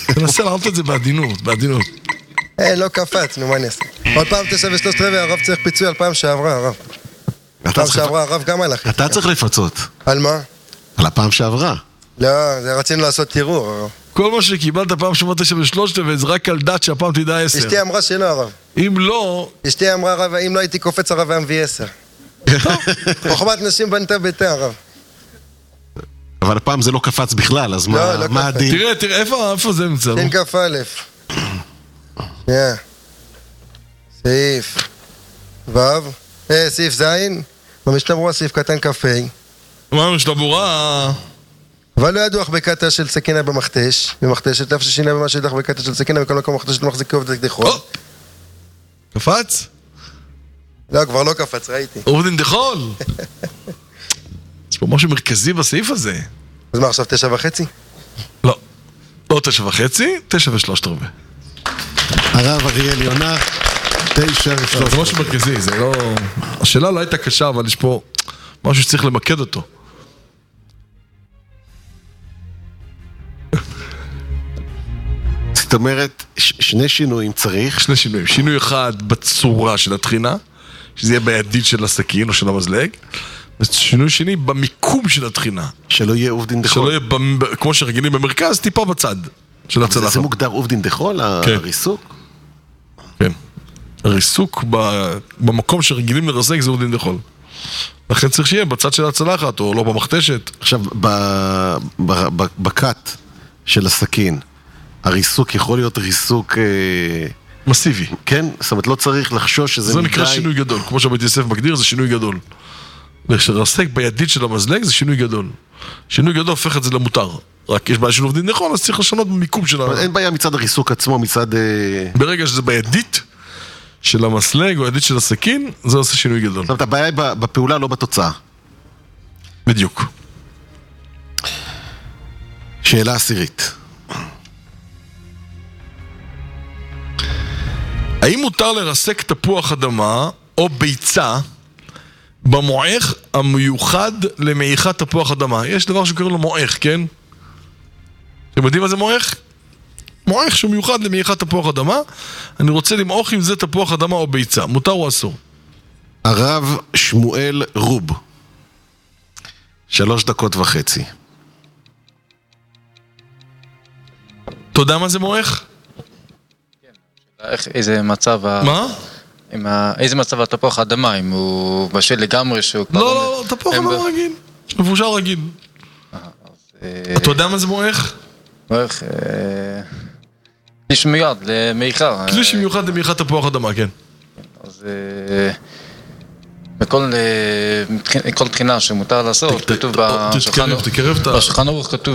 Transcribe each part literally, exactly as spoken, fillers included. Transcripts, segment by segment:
תנסה לענות את זה בעדינות, בעדינות. אה, לא קפץ, נו, מה אני אעשה? עוד פעם תשע ושלושת רבעי, הרב צריך פיצוי על פעם שעברה, הרב. פעם שעברה, הרב גם הלך. אתה צריך לפצות. על מה? על הפעם שעברה. לא, זה רצינו לעשות תירור, הרב. כל מה שקיבלת פעם שבוע תשע ושלושת רבעי, זה רק על דת שהפעם תדע עשר. אשתי אמרה שלא, הרב. אם לא... אשתי אמרה, הרב, אם לא הייתי קופץ, הרב היה מביא עשר. חוכמת נשים בנתה ביתה, הרב. אבל הפעם זה לא קפץ בכלל, אז מה הדין? תראה, תראה, איפה זה נמצא? סין כף א'. סעיף ו', אה, סעיף ז', במשנה ברורה סעיף קטן כ"ה. מה המשנה ברורה? אבל לא ידוע בקטע של סכינה במכתש, במכתשת, אף ששינה במה שידוע בקטע של סכינה, וכל מקום מכתשת מחזיקי עובד דחול. קפץ? לא, כבר לא קפץ, ראיתי. עובדין דחול? יש פה משהו מרכזי בסעיף הזה. אז מה, עכשיו תשע וחצי? לא, לא תשע וחצי, תשע ושלושת רבעי. הרב אריאל יונה, תשע ושלושת. זה משהו מרכזי, זה לא... השאלה לא הייתה קשה, אבל יש פה משהו שצריך למקד אותו. זאת אומרת, שני שינויים צריך. שני שינויים. שינוי אחד בצורה של התחינה, שזה יהיה בידית של הסכין או של המזלג, ושינוי שני במיקום של התחינה. שלא יהיה עובדין דחול. שלא יהיה, כמו שרגילים במרכז, טיפה בצד של הצלחת. זה מוגדר עובדין דחול, הריסוק? כן. הריסוק במקום שרגילים לרסק זה עובדין דחול. לכן צריך שיהיה בצד של הצלחת, או לא במכתשת. עכשיו, בקט של הסכין, הריסוק יכול להיות ריסוק... מסיבי. כן? זאת אומרת, לא צריך לחשוש שזה... זה נקרא שינוי גדול. כמו שבית יוסף מגדיר, זה שינוי גדול. וכשרסק בידית של המזלג, זה שינוי גדול. שינוי גדול הופך את זה למותר. רק יש בעיה של עובדין נכון, אז צריך לשנות במיקום של ה... אין בעיה מצד הריסוק עצמו, מצד... ברגע שזה בידית של המסלג או ידית של הסכין, זה עושה שינוי גדול. זאת אומרת, הבעיה היא בפעולה, לא בתוצאה. בדיוק. שאלה עשירית. האם מותר לרסק תפוח אדמה או ביצה במועך המיוחד למעיכת תפוח אדמה? יש דבר שקוראים לו מועך, כן? אתם יודעים מה זה מועך? מועך שהוא מיוחד למעיכת תפוח אדמה. אני רוצה למעוך אם זה תפוח אדמה או ביצה. מותר או אסור? הרב שמואל רוב. שלוש דקות וחצי. אתה יודע מה זה מועך? איך, איזה מצב... מה? עם ה... איזה מצב התפוח האדמה, אם הוא בשל לגמרי שהוא... לא, לא, לא, תפוח אדמה רגיל. מבושל רגיל. אתה יודע מה זה מועך? מועך... כלי שמיועד למעיכה. כלי שמיוחד למעיכת תפוח אדמה, כן. אז... בכל כל בחינה שמותר לעשות, כתוב בשולחן ערוך כתוב...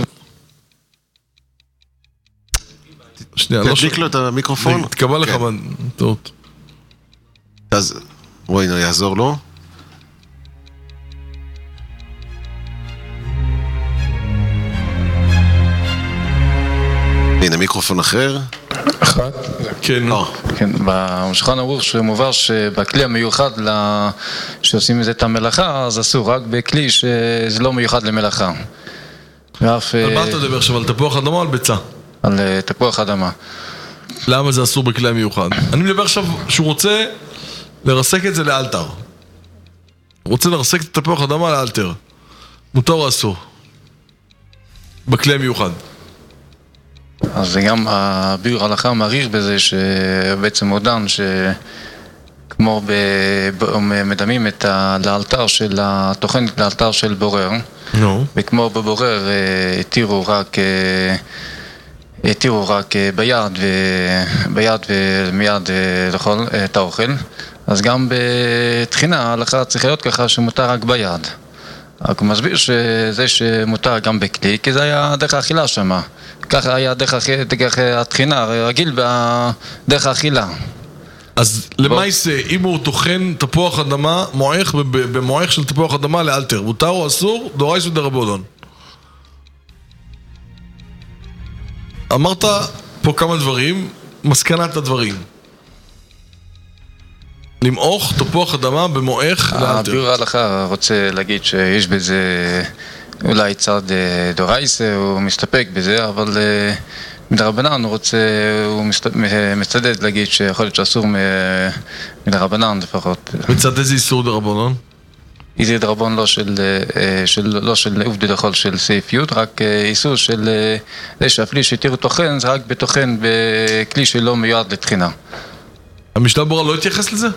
תדליק לו את המיקרופון. תקבל לך טעות. אז בואי יעזור לו. הנה מיקרופון אחר. אחד. כן. כן, בשולחן ערוך שמובא שבכלי המיוחד שעושים מזה את המלאכה, אז אסור רק בכלי שזה לא מיוחד למלאכה. על מה אתה מדבר עכשיו? על תפוח אדמה או על ביצה? על תפוח אדמה. למה זה אסור בכלי המיוחד? אני מדבר עכשיו שהוא רוצה לרסק את זה לאלתר. הוא רוצה לרסק את תפוח אדמה לאלתר. מותר או אסור? בכלי המיוחד. אז זה גם הביאור הלכה מעריך בזה שבעצם מודן שכמו מדמים את האלתר של התוכנית לאלתר של בורר. נו. וכמו בבורר התירו רק... התירו רק ביד, ביד ומיד לאכול את האוכל. אז גם בתחינה ההלכה צריכה להיות ככה שמותר רק ביד. רק הוא מסביר שזה שמותר גם בכלי, כי זה היה דרך האכילה שם. ככה היה דרך התחינה, רגיל בדרך האכילה. אז למעשה, אם הוא טוחן תפוח אדמה, מועך במועך של תפוח אדמה לאלתר, מותר או אסור? דורייס ודרבנן. אמרת פה כמה דברים, מסקנת הדברים. למעוך תפוח אדמה במועך לאלתר. הביאור ההלכה רוצה להגיד שיש בזה אולי צד דורייס, הוא מסתפק בזה, אבל מדרבנן הוא רוצה, הוא מצדד להגיד שיכול להיות שאסור מדרבנן לפחות. מצד איזה איסור דרבנן? איזה דרבון לא של, של, לא של עובדי דחול של סעיף י', רק איסור של זה שהפלי שהתירו תוכן, זה רק בתוכן בכלי שלא מיועד לתחינה. המשנה ברורה לא התייחס לזה?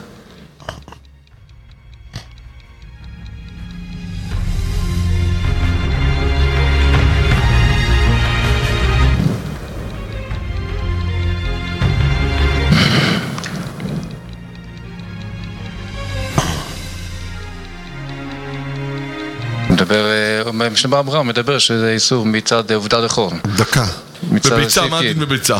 מדבר, משנה ברורה מדבר שזה איסור מצד עובדה דחול. דקה. בביצה, מה הדין בביצה?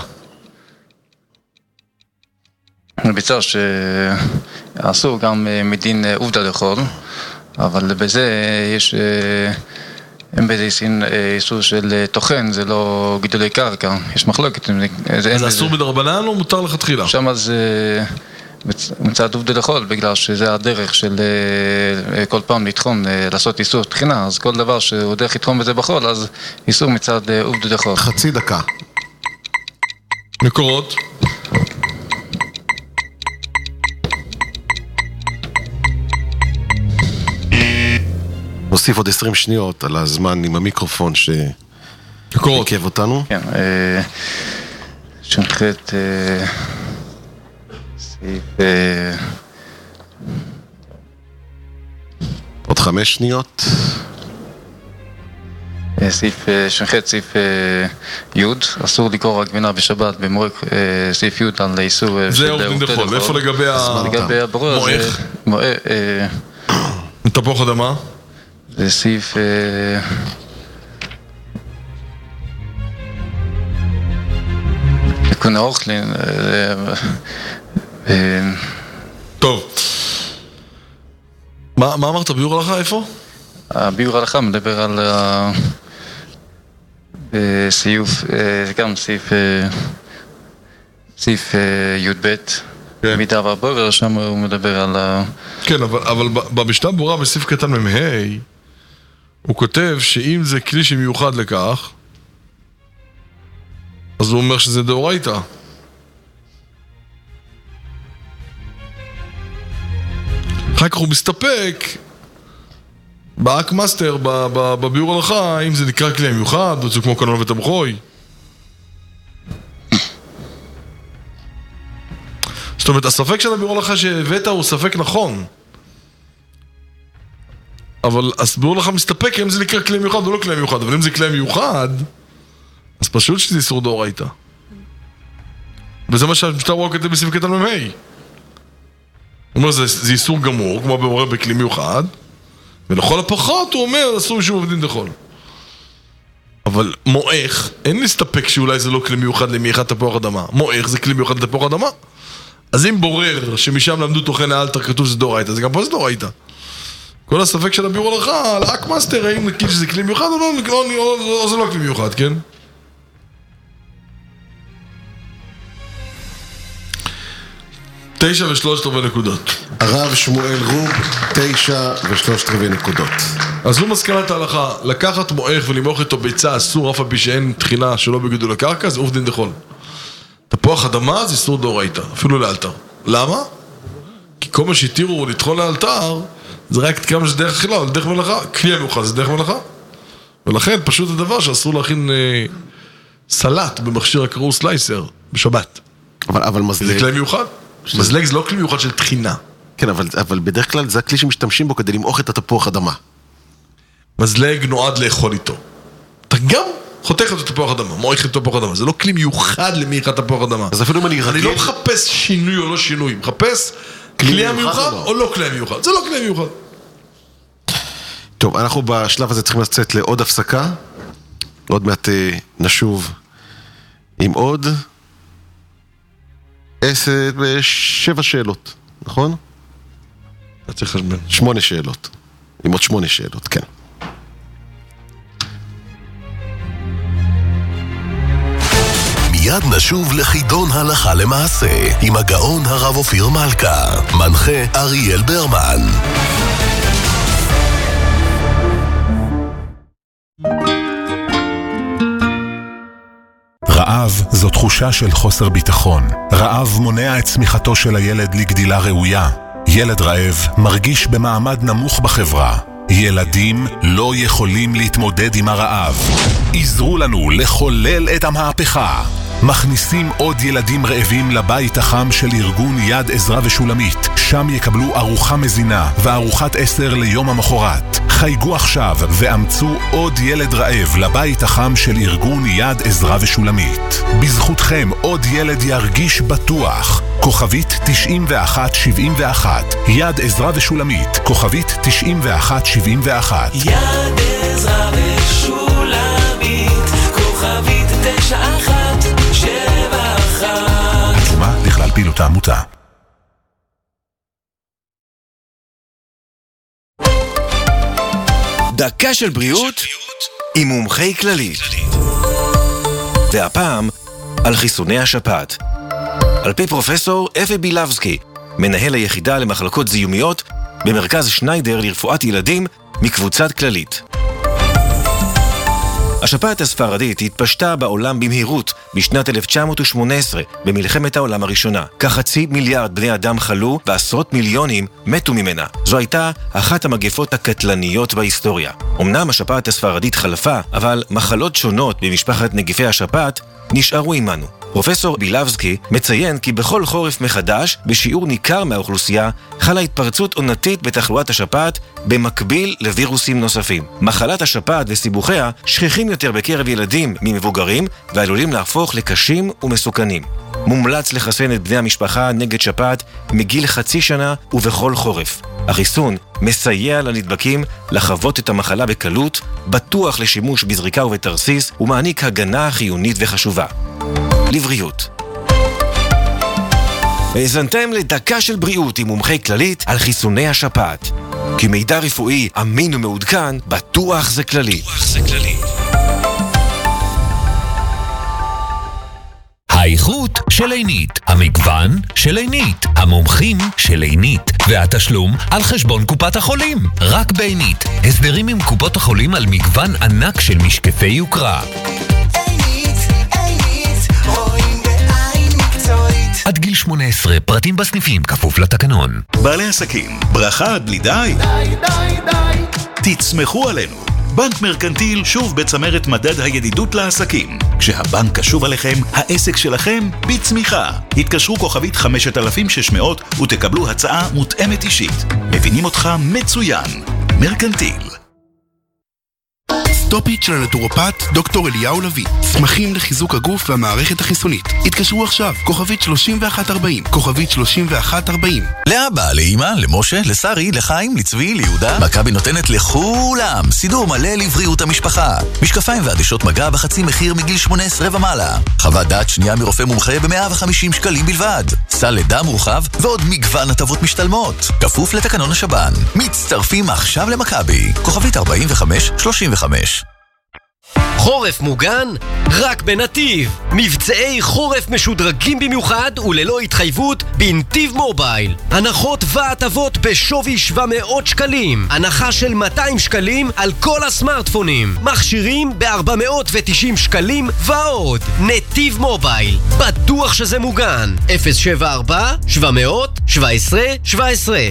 בביצה שאסור גם מדין עובדה דחול, אבל בזה יש, אין בזה איסור של תוכן, זה לא גידולי קרקע, יש מחלוקת. אז אסור בדרבנן או מותר לכתחילה? שם זה מצד עובדי דחול, בגלל שזה הדרך של כל פעם לתחום, לעשות איסור תחינה, אז כל דבר שהוא דרך לתחום בזה בחול, אז איסור מצד עובדי דחול. חצי דקה. מקורות? נוסיף עוד עשרים שניות על הזמן עם המיקרופון שעיכב אותנו. כן, שנחת סעיף... עוד חמש שניות. סעיף שנחת, סעיף י', אסור לקרוא גבינה בשבת במורק סעיף י' על איסור זה עובדים דחול, איפה לגבי ה... לגבי הברור מועך? תפוח אדמה? זה סעיף... תיקון האוכלין... טוב. מה אמרת? ביור הלכה איפה? הביור הלכה מדבר על סעיף, גם סעיף סעיף י' ב' מידה והבורר, שם הוא מדבר על... כן, אבל במשנה ברורה בסעיף קטן מ"ה הוא כותב שאם זה כלי שמיוחד לכך, אז הוא אומר שזה דאורייתא. אחר כך הוא מסתפק באק מאסטר, בביור הלכה, אם זה נקרא כלי מיוחד, או זה כמו קנון ותמחוי. זאת אומרת, הספק של הביור הלכה שהבאת הוא ספק נכון. אבל הביור הלכה מסתפק אם זה נקרא כלי מיוחד או לא כלי מיוחד, אבל אם זה כלי מיוחד, אז פשוט שזה איסור דאורייתא. וזה מה שהמשנה ברורה כתב בסעיף קטן מ"ה. הוא אומר, זה, זה איסור גמור, כמו במורה בכלי מיוחד, ולכל הפחות הוא אומר, אסור משום עובדין דחול. אבל מועך, אין להסתפק שאולי זה לא כלי מיוחד למעיכת תפוח אדמה. מועך זה כלי מיוחד לתפוח אדמה. אז אם בורר שמשם למדו תוכן האלתר כתוב שזה דאורייתא, זה גם פה זה דאורייתא. כל הספק של הביור הלכה, על האק מאסטר, האם נגיד שזה כלי מיוחד או לא, או, או, או זה לא כלי מיוחד, כן? תשע ושלושת רבעי נקודות. הרב שמואל רוב, תשע ושלושת רבעי נקודות. אז זו מסקנת ההלכה, לקחת מועך ולמעוך איתו ביצה אסור אף על פי שאין תחינה שלא בגידול הקרקע, זה עובדין דחול. תפוח אדמה זה איסור דאורייתא, אפילו לאלתר. למה? כי כל מה שהתירו לטחון לאלתר, זה רק כמה שזה דרך אכילה, זה דרך מלאכה, כלי המיוחד זה דרך מלאכה. ולכן פשוט הדבר שאסור להכין אה, סלט במכשיר הקראו סלייסר בשבת. אבל, אבל מזלג... זה כלי מיוחד? מזלג זה לא כלי מיוחד של תחינה. כן, אבל, אבל בדרך כלל זה הכלי שמשתמשים בו כדי למעוך את התפוח אדמה. מזלג נועד לאכול איתו. אתה גם חותך את תפוח אדמה, מועך את תפוח אדמה. זה לא כלי מיוחד למעיכת תפוח אדמה. אז אפילו אם אני... אני לא מחפש שינוי או לא שינוי, מחפש כלי המיוחד או לא כלי המיוחד. זה לא כלי המיוחד. טוב, אנחנו בשלב הזה צריכים לצאת לעוד הפסקה. עוד מעט נשוב עם עוד עשר, שבע שאלות, נכון? אתה צריך חשבן. שמונה שאלות. עם עוד שמונה שאלות, כן. מיד נשוב לחידון הלכה למעשה עם הגאון הרב אופיר מלכה, מנחה אריאל ברמן. רעב זו תחושה של חוסר ביטחון. רעב מונע את צמיחתו של הילד לגדילה ראויה. ילד רעב מרגיש במעמד נמוך בחברה. ילדים לא יכולים להתמודד עם הרעב. עזרו לנו לחולל את המהפכה. מכניסים עוד ילדים רעבים לבית החם של ארגון יד עזרא ושולמית. שם יקבלו ארוחה מזינה וארוחת עשר ליום המחרת. חייגו עכשיו ואמצו עוד ילד רעב לבית החם של ארגון יד עזרא ושולמית. בזכותכם עוד ילד ירגיש בטוח. כוכבית תשעים ואחת שבעים ואחת. יד עזרא ושולמית. כוכבית תשעים ואחת שבעים ואחת. יד עזרא ושולמית. כוכבית תשע אחת שבע אחת. התשומה לכלל פעילות העמותה. דקה של בריאות עם מומחי כללית. והפעם על חיסוני השפעת. על פי פרופסור אפי בילבסקי, מנהל היחידה למחלקות זיהומיות במרכז שניידר לרפואת ילדים מקבוצת כללית. השפעת הספרדית התפשטה בעולם במהירות בשנת אלף תשע מאות שמונה עשרה במלחמת העולם הראשונה. כחצי מיליארד בני אדם חלו ועשרות מיליונים מתו ממנה. זו הייתה אחת המגפות הקטלניות בהיסטוריה. אמנם השפעת הספרדית חלפה, אבל מחלות שונות במשפחת נגיפי השפעת נשארו עמנו. פרופסור בילבסקי מציין כי בכל חורף מחדש, בשיעור ניכר מהאוכלוסייה, חלה התפרצות עונתית בתחלואת השפעת במקביל לווירוסים נוספים. מחלת השפעת וסיבוכיה שכיחים יותר בקרב ילדים ממבוגרים ועלולים להפוך לקשים ומסוכנים. מומלץ לחסן את בני המשפחה נגד שפעת מגיל חצי שנה ובכל חורף. החיסון מסייע לנדבקים לחוות את המחלה בקלות, בטוח לשימוש בזריקה ובתרסיס ומעניק הגנה חיונית וחשובה. לבריאות. האזנתם לדקה של בריאות עם מומחי כללית על חיסוני השפעת. כי מידע רפואי אמין ומעודכן, בטוח זה כללי. בטוח זה כללי. האיכות של עינית, המגוון של עינית, המומחים של עינית, והתשלום על חשבון קופת החולים. רק בעינית, הסדרים עם קופות החולים על מגוון ענק של משקפי יוקרה. עד גיל שמונה עשרה, פרטים בסניפים, כפוף לתקנון. בעלי עסקים, ברכה עד בלי די? די, די, די. תצמחו עלינו. בנק מרקנטיל שוב בצמרת מדד הידידות לעסקים. כשהבנק קשוב עליכם, העסק שלכם בצמיחה. התקשרו כוכבית חמשת אלפים ושש מאות ותקבלו הצעה מותאמת אישית. מבינים אותך מצוין. מרקנטיל. סטופית של הנטורופט דוקטור אליהו לוי. צמחים לחיזוק הגוף והמערכת החיסונית. התקשרו עכשיו, כוכבית שלושים ואחת ארבעים, כוכבית שלושים ואחת ארבעים. לאבא, לאמא, למשה, לשרי, לחיים, לצבי, ליהודה. מכבי נותנת לכולם סידור מלא לבריאות המשפחה. משקפיים ועדשות מגע בחצי מחיר מגיל שמונה עשרה ומעלה. חוות דעת שנייה מרופא מומחה ב-מאה וחמישים שקלים בלבד. סל לידה מורחב ועוד מגוון הטבות משתלמות. כפוף לתקנון השב"ן. מצטרפים עכשיו למכבי. כוכבית ארבעים וחמש שלושים וחמש. חורף מוגן? רק בנתיב. מבצעי חורף משודרגים במיוחד וללא התחייבות בנתיב מובייל. הנחות והטבות בשווי שבע מאות שקלים. הנחה של מאתיים שקלים על כל הסמארטפונים. מכשירים ב-ארבע מאות ותשעים שקלים ועוד. נתיב מובייל. בטוח שזה מוגן. אפס שבע ארבע שבע מאות שבע עשרה שבע עשרה.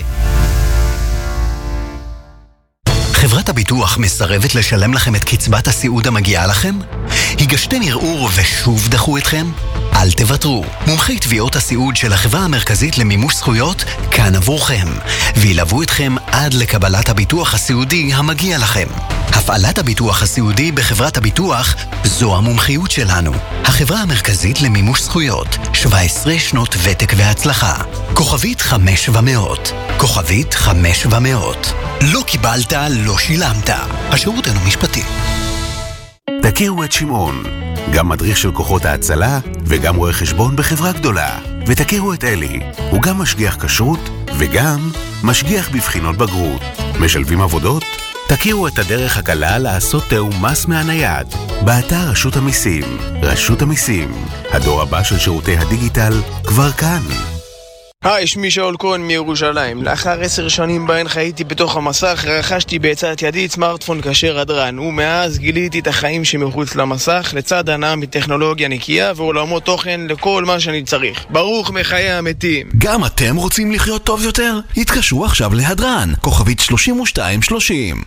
חברת הביטוח מסרבת לשלם לכם את קצבת הסיעוד המגיעה לכם? הגשתם ערעור ושוב דחו אתכם? אל תוותרו. מומחי תביעות הסיעוד של החברה המרכזית למימוש זכויות כאן עבורכם, וילוו אתכם עד לקבלת הביטוח הסיעודי המגיע לכם. הפעלת הביטוח הסיעודי בחברת הביטוח זו המומחיות שלנו. החברה המרכזית למימוש זכויות, שבע עשרה שנות ותק והצלחה. כוכבית חמש ומאות. כוכבית חמש ומאות. לא קיבלת, לא שילמת. השירות אינו משפטי. תכירו את שמעון, גם מדריך של כוחות ההצלה וגם רואה חשבון בחברה גדולה. ותכירו את אלי, הוא גם משגיח כשרות וגם משגיח בבחינות בגרות. משלבים עבודות? תכירו את הדרך הקלה לעשות תיאום מס מהנייד. באתר רשות המיסים. רשות המיסים, הדור הבא של שירותי הדיגיטל כבר כאן. היי, שמי שאול כהן מירושלים. לאחר עשר שנים בהן חייתי בתוך המסך, רכשתי בעצת ידית סמארטפון כשר הדרן, ומאז גיליתי את החיים שמחוץ למסך, לצד הנאה מטכנולוגיה נקייה ועולמות תוכן לכל מה שאני צריך. ברוך מחיי המתים. גם אתם רוצים לחיות טוב יותר? התקשרו עכשיו להדרן, כוכבית שלושים ושתיים שלושים.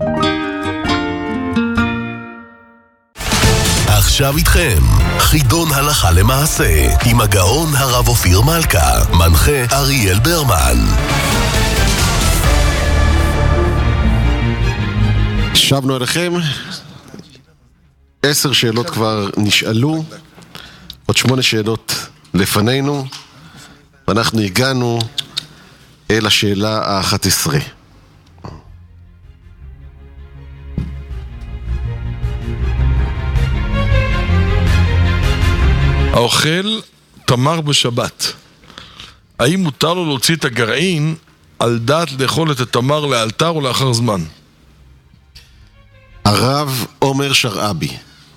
עכשיו איתכם, חידון הלכה למעשה, עם הגאון הרב אופיר מלכה, מנחה אריאל ברמן. שבנו אליכם, עשר שאלות כבר נשאלו, עוד שמונה שאלות לפנינו, ואנחנו הגענו אל השאלה ה-אחת עשרה. האוכל תמר בשבת, האם מותר לו להוציא את הגרעין על דעת לאכול את התמר לאלתר או לאחר זמן? הרב עומר שרעבי.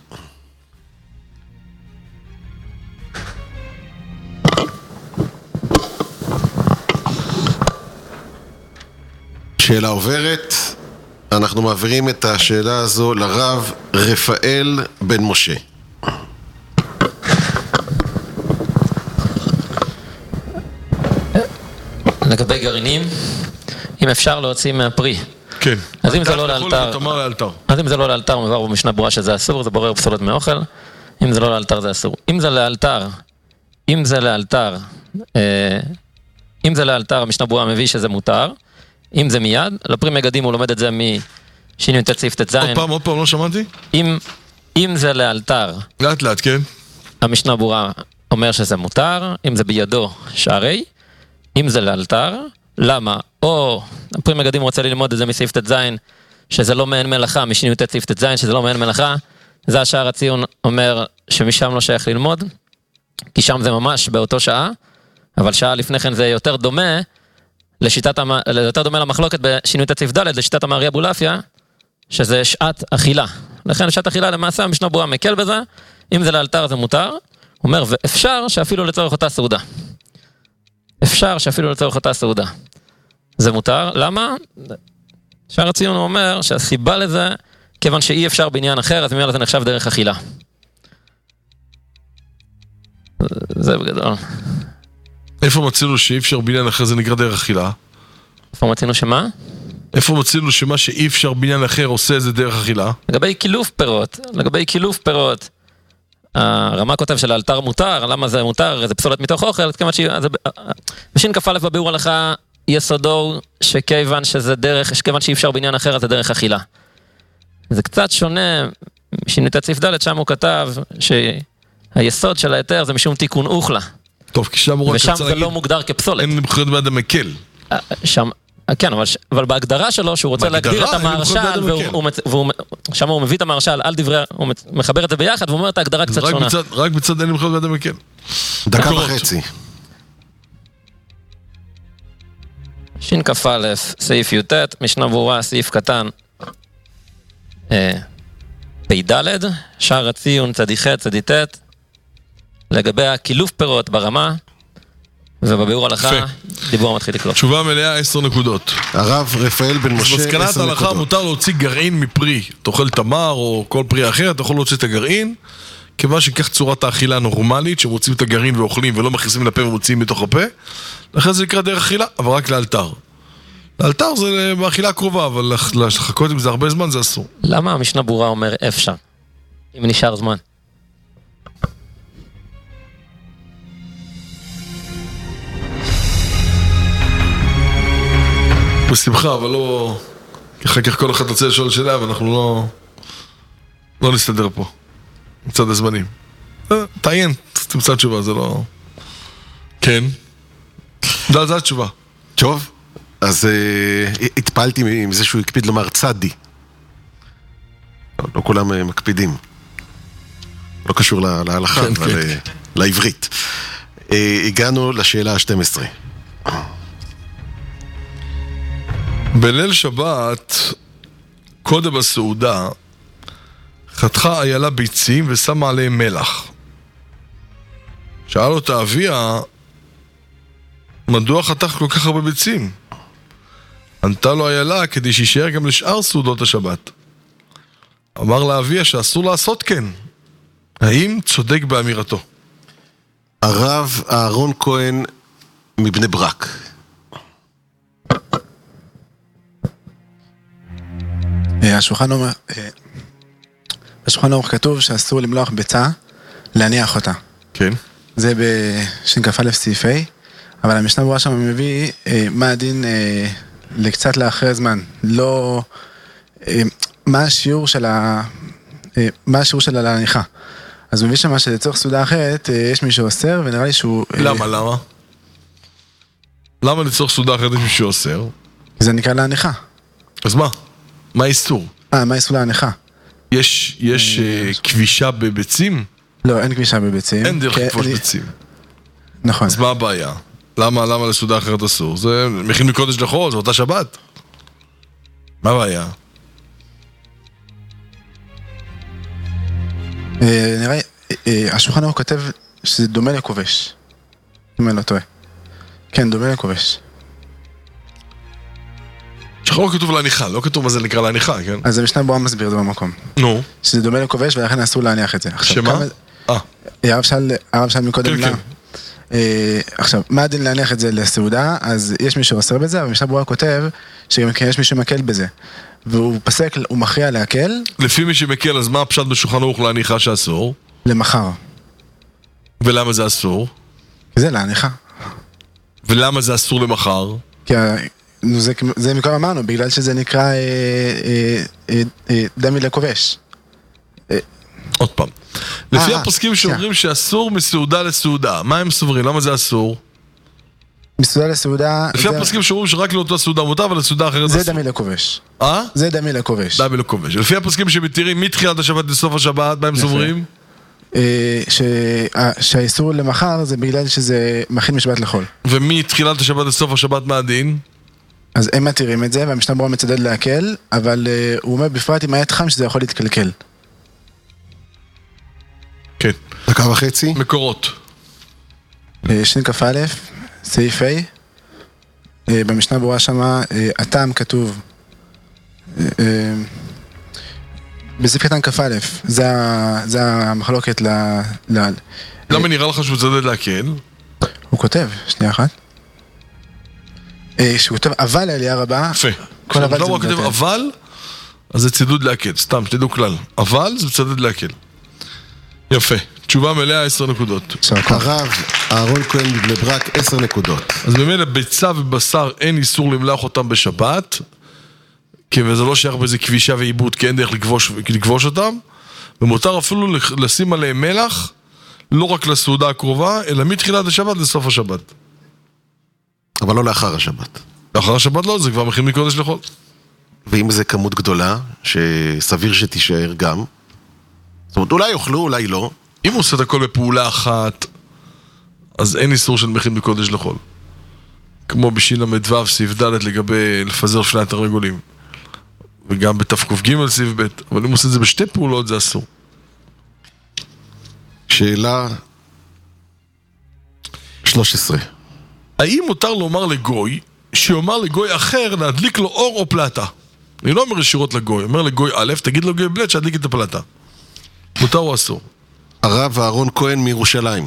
שאלה עוברת, אנחנו מעבירים את השאלה הזו לרב רפאל בן משה. לגבי גרעינים, אם אפשר להוציא מהפרי. כן. אז אם זה לא לאלתר, אז אם זה לא לאלתר, מבואר במשנה ברורה שזה אסור, זה בורר פסולות מאוכל. אם זה לא לאלתר, זה אסור. אם זה לאלתר, אם זה לאלתר, אם זה לאלתר, המשנה ברורה מביא שזה מותר. אם זה מיד, לפרי מגדים הוא לומד את זה משיני תציף תזין. עוד פעם, עוד פעם, לא שמעתי? אם, אם זה לאלתר, לאט לאט, כן. המשנה ברורה אומר שזה מותר, אם זה בידו שערי. אם זה לאלתר, למה? או הפרי מגדים רוצה ללמוד את זה מסעיף תזין, שזה לא מעין מלאכה, משיני תציף תזין, שזה לא מעין מלאכה. זה השער הציון אומר שמשם לא שייך ללמוד, כי שם זה ממש באותו שעה, אבל שעה לפני כן זה יותר דומה, לשיטת, יותר דומה למחלוקת בשינוי תציף ד' לשיטת המארי אבולעפיה, שזה שעת אכילה. לכן שעת אכילה למעשה המשנה ברורה מקל בזה, אם זה לאלתר זה מותר, הוא אומר, ואפשר שאפילו לצורך אותה סעודה. אפשר שאפילו לצורך אותה סעודה. זה מותר, למה? שער הציון הוא אומר שהסיבה לזה, כיוון שאי אפשר בעניין אחר, אז ממילא זה נחשב דרך אכילה. זה בגדול. איפה מצינו שאי אפשר בעניין אחר זה נקרא דרך אכילה? איפה מצינו שמה? איפה מצינו שמה שאי אפשר בעניין אחר עושה זה דרך אכילה? לגבי קילוף פירות, לגבי קילוף פירות, הרמה כותב של האלתר מותר, למה זה מותר? זה פסולת מתוך אוכל, כיוון ש... בשין כ"א בביאור הלכה יסודו שכיוון שזה דרך, שכיוון שאי אפשר בעניין אחר, זה דרך אכילה. זה קצת שונה, שינוי תציף ד' שם הוא כתב שהיסוד של היתר זה משום תיקון אוכלה. טוב, כי שם הוא רק ושם זה לא מוגדר כפסולת. אין מבחינת באדם מקל. שם... כן, אבל, אבל בהגדרה שלו, שהוא רוצה להגדיר את המהרש"ל, שם הוא מביא את המהרש"ל על דברי, הוא מחבר את זה ביחד, והוא אומר את ההגדרה קצת שונה. מצד, רק בצד אין מבחינת באדם מקל. דקה וחצי. שין כ"א, סעיף י"ט, משנה ברורה, סעיף קטן, פ"ד, שער הציון צדיח צדיט, לגבי הקילוף פירות ברמה, ובביאור הלכה, דיבור מתחיל לקלוט. תשובה מלאה, עשר נקודות. הרב רפאל בן משה, עשר נקודות. מסקנת ההלכה מותר להוציא גרעין מפרי. תאכל תמר או כל פרי אחר, אתה יכול להוציא את הגרעין, כיוון שכך צורת האכילה הנורמלית, שמוצאים את הגרעין ואוכלים ולא מכניסים לפה ומוציאים מתוך הפה, לכן זה נקרא דרך אכילה, אבל רק לאלתר. לאלתר זה באכילה קרובה, אבל לחכות עם זה הרבה זמן זה אסור. למה המשנה ברורה אומר אפשר, אם נשאר זמן? בשמחה, אבל לא... אחר כך כל אחד רוצה לשאול שאלה, ואנחנו לא... לא נסתדר פה. מצד הזמנים. תעיין, תמצא תשובה, זה לא... כן. זו התשובה. טוב, אז התפעלתי מזה שהוא הקפיד לומר צדי. לא כולם מקפידים. לא קשור להלכה, אבל לעברית. הגענו לשאלה ה-שתים עשרה. בליל שבת, קודם הסעודה, חתכה איילה ביצים ושמה עליהם מלח. שאל אותה אביה, מדוע חתך כל כך הרבה ביצים? ענתה לו איילה כדי שישאר גם לשאר סעודות השבת. אמר לאביה שאסור לעשות כן. האם צודק באמירתו? הרב אהרון כהן מבני ברק. השולחן ערוך, בשולחן ערוך כתוב שאסור למלוח ביצה, להניח אותה. כן. זה בשנק"א סעיף A, אבל המשנה ברורה שם מביא מה הדין לקצת לאחרי זמן. לא... מה השיעור של ה... מה השיעור של הלהניחה. אז הוא מביא שם שלצורך סעודה אחרת יש מי שאוסר, ונראה לי שהוא... למה, למה? למה לצורך סעודה אחרת יש מי שאוסר? זה נקרא להניחה. אז מה? מה האיסור? אה, מה האיסור להניחה? יש, יש כבישה בביצים? לא, אין כבישה בביצים. אין דרך לכבוש ביצים. נכון. אז מה הבעיה? למה, למה לסעודה אחרת אסור? זה מכין מקודש לחול, זה אותה שבת. מה הבעיה? נראה, השולחן ערוך כותב שזה דומה לכובש. אם אני לא טועה. כן, דומה לכובש. שחור כתוב להניחה, לא כתוב מה זה נקרא להניחה, כן? אז המשנה ברורה מסביר את זה במקום. נו. שזה דומה לכובש ולכן אסור להניח את זה. שמה? אה. הרב שאל, הרב שאל מקודם כן, כן. עכשיו, מה הדין להניח את זה לסעודה? אז יש מי שאוסר בזה, אבל המשנה ברורה כותב שגם יש מי שמקל בזה. והוא פסק, הוא מכריע להקל. לפי מי שמקל, אז מה הפשט בשולחן ערוך להניחה שאסור? למחר. ולמה זה אסור? כי זה להניחה. ולמה זה אסור למחר? כי זה, זה מקום אמרנו, בגלל שזה נקרא אה, אה, אה, אה, דמי לכובש. אה. עוד פעם. לפי אה, הפוסקים שאומרים שאסור מסעודה לסעודה, מה הם סוברים? למה זה אסור? מסעודה לסעודה... לפי הפוסקים שאומרים שרק לאותה סעודה מותר, אבל לסעודה אחרת זה דמי לכובש. אה? זה דמי לכובש. דמי לכובש. לפי הפוסקים שמתירים מתחילת השבת לסוף השבת, מה הם סוברים? שהאיסור למחר זה בגלל שזה מכין משבת לחול. ומתחילת השבת לסוף השבת מה הדין? אז הם מתירים את זה, והמשנה ברורה מצדד להקל, אבל הוא אומר בפרט אם היה חם שזה יכול להתקלקל. כן. דקה וחצי. מקורות. שנק"א, סעיף A, במשנה ברורה שמה, הטעם כתוב, בסעיף קטן כ"א, זה המחלוקת ל... למה נראה לך שהוא מצדד להקל? הוא כותב, שנייה אחת. שהוא כותב אבל העלייה רבה. יפה. כשאתה לא כותב אבל, אז זה צידוד להקל, סתם, שתדעו כלל. אבל זה מצדד להקל. יפה. תשובה מלאה, עשר נקודות. הרב אהרון כהן מבני ברק, עשר נקודות. אז במילא ביצה ובשר אין איסור למלח אותם בשבת, כי זה לא שייך באיזה כבישה ועיבוד, כי אין דרך לכבוש, לכבוש אותם, ומותר אפילו לשים עליהם מלח, לא רק לסעודה הקרובה, אלא מתחילת השבת לסוף השבת. אבל לא לאחר השבת. לאחר השבת לא, זה כבר מכין מקודש לחול. ואם זה כמות גדולה, שסביר שתישאר גם, זאת אומרת, אולי יאכלו, אולי לא. אם הוא עושה את הכל בפעולה אחת, אז אין איסור של מכין מקודש לחול. כמו בשינה מדוו, סעיף ד' לגבי לפזר שני התרנגולים. וגם בתק"ג סעיף ב', אבל אם הוא עושה את זה בשתי פעולות, זה אסור. שאלה שלוש עשרה. האם מותר לומר לגוי, שיאמר לגוי אחר להדליק לו אור או פלטה? אני לא אומר ישירות לגוי, אומר לגוי א', תגיד לו גוי ב' שידליק את הפלטה. מותר או אסור? הרב אהרון כהן מירושלים.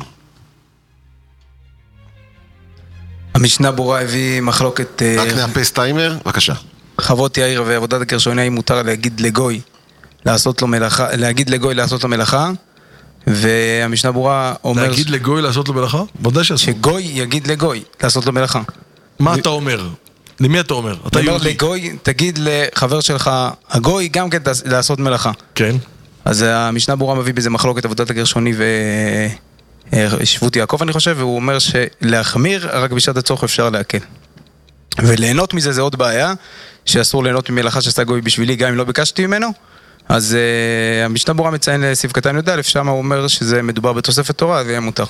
המשנה ברורה הביא מחלוקת... רק נאפס טיימר, בבקשה. חוות יאיר ועבודת הגרשוני, האם מותר להגיד לגוי לעשות לו מלאכה, להגיד לגוי לעשות לו מלאכה, והמשנה ברורה אומר... להגיד לגוי לעשות לו מלאכה? ודאי שאסור. שגוי יגיד לגוי לעשות לו מלאכה. מה אתה אומר? למי אתה אומר? אתה אומר לגוי, תגיד לחבר שלך, הגוי גם כן לעשות מלאכה. כן. אז המשנה ברורה מביא בזה מחלוקת עבודת הגרשוני ושבות יעקב, אני חושב, והוא אומר שלהחמיר רק בשעת הצורך אפשר להקל. וליהנות מזה זה עוד בעיה, שאסור ליהנות ממלאכה שעשה גוי בשבילי, גם אם לא ביקשתי ממנו. אז uh, המשנה ברורה מציין לסעיף קטן י"א, שם הוא אומר שזה מדובר בתוספת תורה, ויהיה מותר.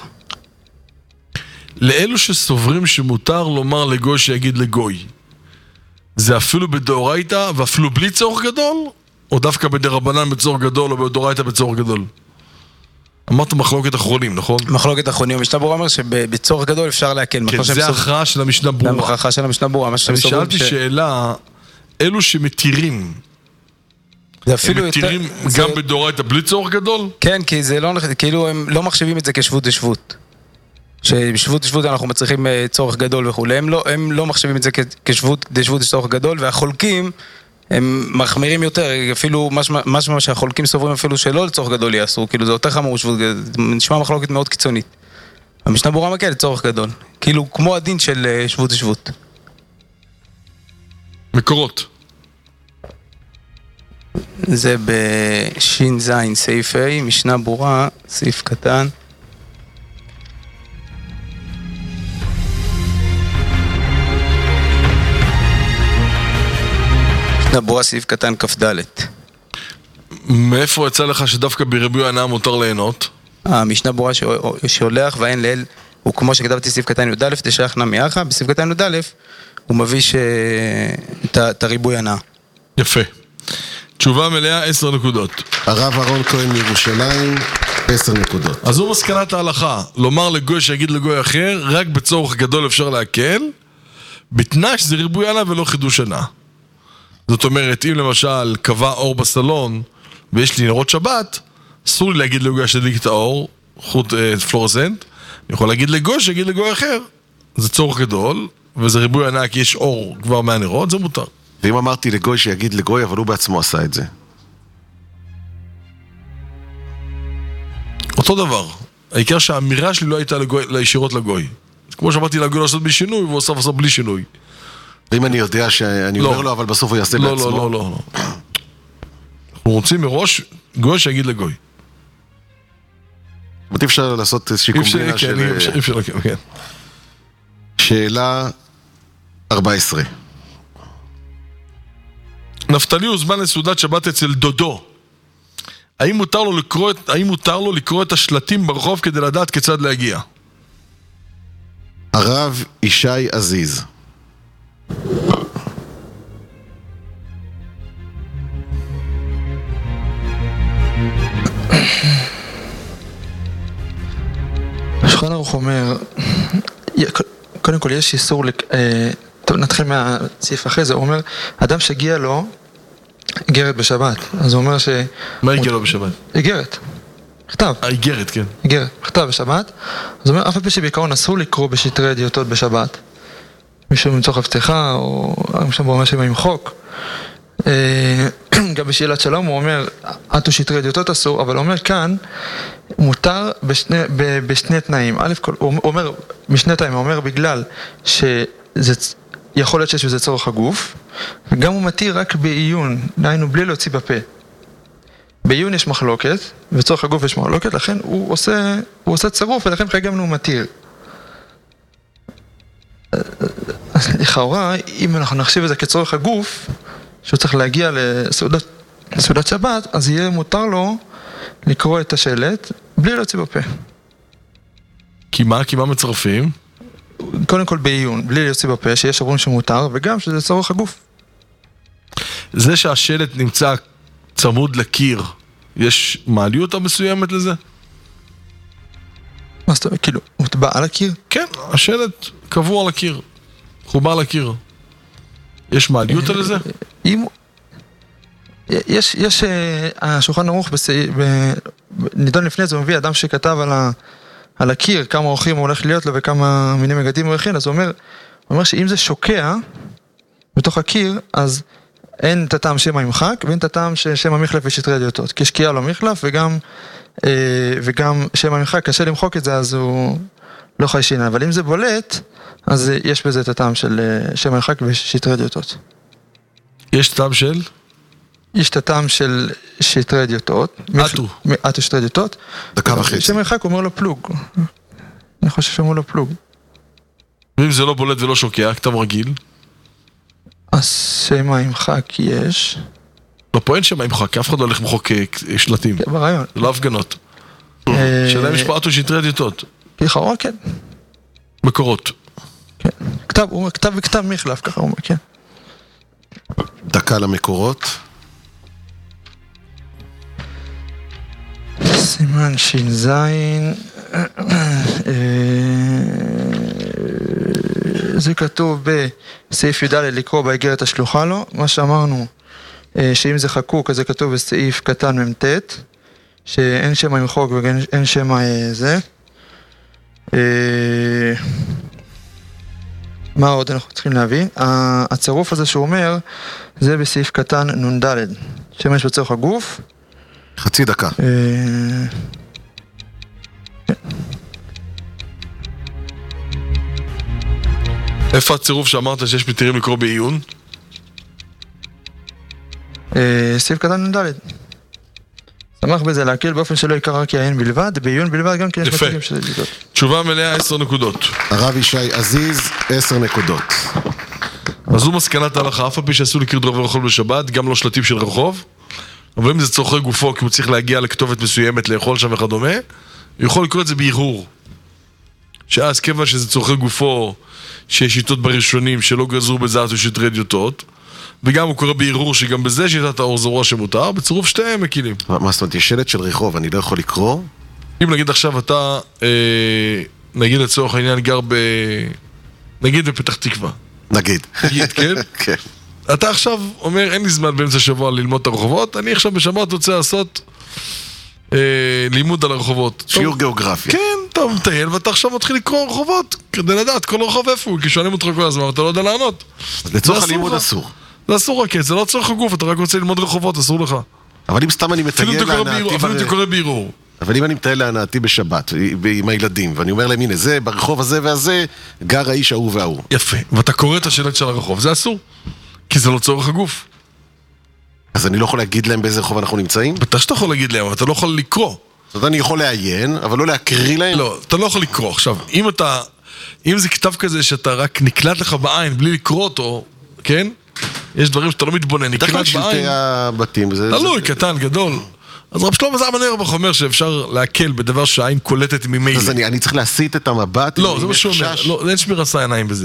לאלו שסוברים שמותר לומר לגוי שיגיד לגוי, זה אפילו בדאורייתא ואפילו בלי צורך גדול? או דווקא בדרבנן בצורך גדול או בדאורייתא בצורך גדול? אמרת מחלוקת אחרונים, נכון? מחלוקת אחרונים, המשנה ברורה אומר שבצורך גדול אפשר להקל. כן, זה ההכרעה של המשנה ברורה. זה ההכרעה של המשנה ברורה. אני שאלתי שאלה, אלו שמתירים, זה אפילו הם מתירים גם בדאורייתא בלי צורך גדול? כן, כי זה לא, כאילו הם לא מחשיבים את זה כשבות דשבות. שבשבות דשבות אנחנו מצריכים צורך גדול וכולי. הם לא, הם לא מחשיבים את זה כשבות דשבות צורך גדול, והחולקים הם מחמירים יותר, אפילו משמע שהחולקים סוברים אפילו שלא לצורך גדול יעשו, כאילו זה יותר חמור שבות גדול, נשמע מחלוקת מאוד קיצונית. המשנה ברורה מקל לצורך גדול, כאילו כמו הדין של שבות דשבות. מקורות. זה בשין זין סעיף A, משנה ברורה, סעיף קטן. משנה ברורה, סעיף קטן כ"ד. מאיפה יצא לך שדווקא בריבוי הנאה מותר ליהנות? המשנה ברורה שהולך ואין לאל, הוא כמו שכתבתי סעיף קטן י"א, תשייך נא מיאחה, בסעיף קטן י"א הוא מביא את הריבוי הנאה. יפה. תשובה מלאה, עשר נקודות. הרב אהרון כהן מירושלים, עשר נקודות. אז זו מסקנת ההלכה, לומר לגוי שיגיד לגוי אחר, רק בצורך גדול אפשר להקל, בתנאי שזה ריבוי הנאה ולא חידוש הנאה. זאת אומרת, אם למשל קבע אור בסלון, ויש לי נרות שבת, אסור לי להגיד לגוי שדליק את האור, חוט אה, פלורסנט, אני יכול להגיד לגוי שיגיד לגוי אחר. זה צורך גדול, וזה ריבוי הנאה כי יש אור כבר מהנרות, זה מותר. ואם אמרתי לגוי שיגיד לגוי, אבל הוא בעצמו עשה את זה. אותו דבר. העיקר שהאמירה שלי לא הייתה לגוי, לישירות לגוי. כמו שאמרתי לגוי לעשות בלי שינוי, והוא עושה עושה בלי שינוי. ואם אני יודע שאני לא. אומר לו, אבל בסוף הוא יעשה לא, בעצמו. לא, לא, לא, לא. אנחנו רוצים מראש גוי שיגיד לגוי. אבל אפשר לעשות איזושהי קומבינה של... אי אפשר לקיים, כן. שאלה ארבע עשרה. נפתלי הוזמן לסעודת שבת אצל דודו. האם מותר לו לקרוא את, האם מותר לו לקרוא את השלטים ברחוב כדי לדעת כיצד להגיע? הרב ישי עזיז. השולחן ערוך אומר, קודם כל יש איסור, טוב נתחיל מהסעיף אחרי זה, הוא אומר, אדם שהגיע לו איגרת בשבת, אז הוא אומר ש... מה הגיע לו בשבת? איגרת, מכתב. איגרת, כן. איגרת, מכתב בשבת, אז הוא אומר, אף על פי שבעיקרון אסור לקרוא בשטרי ידיעותות בשבת, מישהו מצורך הבטחה, או מישהו אומר שמה ימחוק. גם בשאלת שלום הוא אומר, עטו שטרי ידיעותות אסור, אבל הוא אומר כאן, מותר בשני, בשני תנאים. א' כל, הוא אומר, משני תנאים, הוא אומר בגלל שזה יכול להיות שיש בזה צורך הגוף, וגם הוא מתיר רק בעיון, דהיינו בלי להוציא בפה. בעיון יש מחלוקת, וצורך הגוף יש מחלוקת, לכן הוא עושה, הוא עושה צירוף, ולכן גם הוא מתיר. לכאורה, אם אנחנו נחשיב את זה כצורך הגוף, שהוא צריך להגיע לסעודת, לסעודת שבת, אז יהיה מותר לו לקרוא את השלט בלי להוציא בפה. כי מה? כי מה מצרפים? קודם כל בעיון, בלי להוציא בפה, שיש אומרים שמותר, וגם שזה צורך הגוף. זה שהשלט נמצא צמוד לקיר, יש מעליות המסוימת לזה? מה זאת אומרת? כאילו, הוא טבע על הקיר? כן, השלט קבוע על הקיר, חובר לקיר. יש מעליות על זה? אם... יש, יש, השולחן ערוך נידון לפני זה, הוא מביא אדם שכתב על, ה, על הקיר כמה אורחים הוא הולך להיות לו וכמה מינים מגדים הוא הכין, אז הוא אומר, הוא אומר שאם זה שוקע בתוך הקיר, אז אין את הטעם שם המחק ואין את הטעם שם המחלף ושטרי ידיעותות, כי שקיעה לא מחלף וגם, וגם שם המחק, קשה למחוק את זה, אז הוא לא חי שינה, אבל אם זה בולט, אז יש בזה את הטעם של שם המחק ושטרי ידיעותות. יש טעם של? יש את הטעם של שטרי ידיעותות. עטו. עטו שטרי ידיעותות. דקה וחצי. שם המחק אומר לו פלוג. אני חושב שאומר לו פלוג. ואם זה לא בולט ולא שוקע, כתב רגיל? אז שם המחק יש. לא, פה אין שם המחק, אף אחד לא הולך למחוק שלטים. כן, ברעיון. זה לא הפגנות. שאלה אם יש פה עטו שטרי ידיעותות. לכאורה, כן. מקורות. כן. כתב, הוא אומר, כתב וכתב מחלף, ככה הוא אומר, כן. דקה למקורות. סימן שין זין, זה כתוב בסעיף י"ד לקרוא באיגרת השלוחה לו, מה שאמרנו שאם זה חקוק אז זה כתוב בסעיף קטן מ"ט, שאין שם למחוק ואין שם זה. מה עוד אנחנו צריכים להביא? הצירוף הזה שהוא אומר זה בסעיף קטן נ"ד, שמש בצורך הגוף. חצי דקה. איפה הצירוף שאמרת שיש מתירים לקרוא בעיון? סעיף קטן נ"ד. שמח בזה להקל באופן שלא יקרא רק יעין בלבד, בעיון בלבד גם כי יש מתירים שזה לידות. תשובה מלאה עשר נקודות. הרב ישי עזיז עשר נקודות. אז זו מסקנת ההלכה, אף על פי שאסור להכיר דרוב ורחוב בשבת, גם לא שלטים של רחוב, אבל אם זה צורכי גופו כי הוא צריך להגיע לכתובת מסוימת לאכול שם וכדומה, הוא יכול לקרוא את זה בהרהור. שאז כיוון שזה צורכי גופו שיש שיטות בראשונים שלא גזרו בזעת ושטרי דיוטות, וגם הוא קורא בהרהור שגם בזה שיטת האור זרוע שמותר, בצירוף שתיהם מקילים. מה זאת אומרת, יש שלט של רחוב, אני לא יכול לקרוא? אם נגיד עכשיו אתה, אה, נגיד לצורך העניין גר ב... נגיד בפתח תקווה. נגיד. נגיד, כן? כן. אתה עכשיו אומר, אין לי זמן באמצע שבוע ללמוד את הרחובות, אני עכשיו בשבת רוצה לעשות אה, לימוד על הרחובות. שיעור גיאוגרפיה. כן, אתה מטייל ואתה עכשיו מתחיל לקרוא רחובות, כדי לדעת כל רחוב איפה הוא, כי שואלים אותך כל הזמן, אתה לא יודע לענות. לצורך הלימוד אסור. זה אסור רק, זה לא צורך הגוף, אתה רק רוצה ללמוד רחובות, אסור לך. אבל אם סתם אני מטייל להנאתי... אפילו אתה קורא בהרהור. אבל אם אני מטייל להנאתי בשבת, עם הילדים, ואני אומר להם, הנה, זה, ברחוב הזה והזה, גר האיש ההוא וההוא. יפה, ואתה קורא את השלט של הרחוב, זה אסור. כי זה לא צורך הגוף. אז אני לא יכול להגיד להם באיזה רחוב אנחנו נמצאים? בטח שאתה יכול להגיד להם, אבל אתה לא יכול לקרוא. זאת אומרת, אני יכול לעיין, אבל לא להקריא להם? לא, אתה לא יכול לקרוא. עכשיו, אם אתה... אם זה כתב כזה שאתה רק נקלט לך בעין בלי לקרוא אותו, כן? יש דברים שאתה לא מתבונן, נקלט בעין. שלטי הבתים, זה... תלוי, קטן, גדול. אז רב שלמה זלמן אוירבך אומר שאפשר להקל בדבר שהעין קולטת ממילא. אז אני צריך להסיט את המבט? לא, זה מה שהוא אומר. לא, אין שמיר עשה עיניים בזה.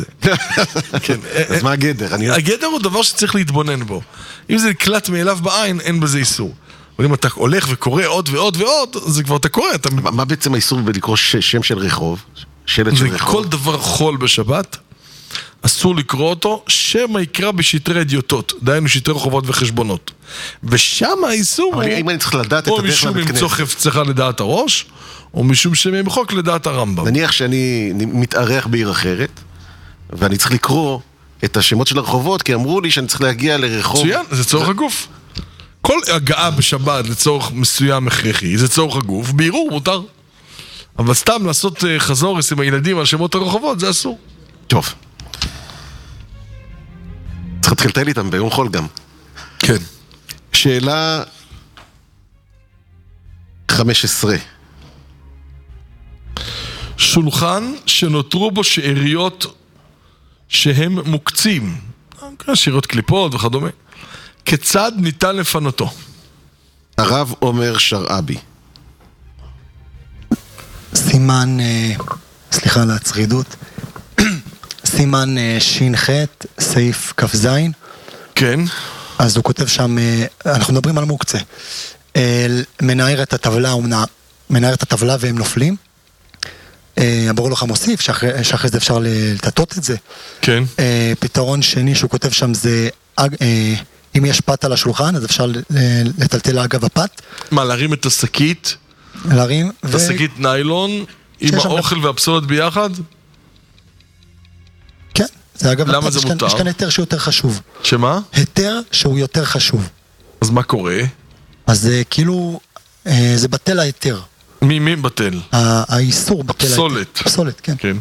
אז מה הגדר? הגדר הוא דבר שצריך להתבונן בו. אם זה נקלט מאליו בעין, אין בזה איסור. אבל אם אתה הולך וקורא עוד ועוד ועוד, זה כבר אתה קורא. מה בעצם האיסור בלקרוא שם של רחוב? שלט של רחוב? כל דבר חול בשבת, אסור לקרוא אותו, שמא יקרא בשטרי אדיוטות, דהיינו שטרי רחובות וחשבונות. ושם האיסור הוא... אבל אם אני צריך לדעת את הדרך לבית כנסת. או משום למצוא חפצך לדעת הראש, או משום שמחוק לדעת הרמב"ם. נניח שאני מתארח בעיר אחרת, ואני צריך לקרוא את השמות של הרחובות, כי אמרו לי שאני צריך להגיע לרחוב... מצוין, זה צורך הגוף. כל הגעה בשבת לצורך מסוים הכרחי, זה צורך הגוף, בהרהור מותר. אבל סתם לעשות חזורס עם הילדים על שמות הרחובות, זה אסור. טוב. צריך להתחיל לטייל איתם ביום חול גם. כן. שאלה חמש עשרה. שולחן שנותרו בו שאריות שהם מוקצים, שאריות קליפות וכדומה, כיצד ניתן לפנותו? הרב אומר שרעבי. סימן, סליחה על הצרידות, סימן שין ח' סעיף כ"ז. כן. אז הוא כותב שם, אנחנו מדברים על מוקצה. מנער את הטבלה, הוא מנער את הטבלה והם נופלים. הברור לך מוסיף, שאחרי, שאחרי זה אפשר לטטות את זה. כן. פתרון שני שהוא כותב שם זה, אם יש פת על השולחן, אז אפשר לטלטל אגב הפת. מה, להרים את השקית? להרים. את ו... השקית ניילון עם האוכל ב... והפסולת ביחד? כן. זה אגב, למה זה מותר? יש כאן היתר שהוא יותר חשוב. שמה? היתר שהוא יותר חשוב. אז מה קורה? אז זה כאילו, זה בטל ההיתר. מי, מי בטל? האיסור בטל ההיתר. פסולת. פסולת, כן. כן.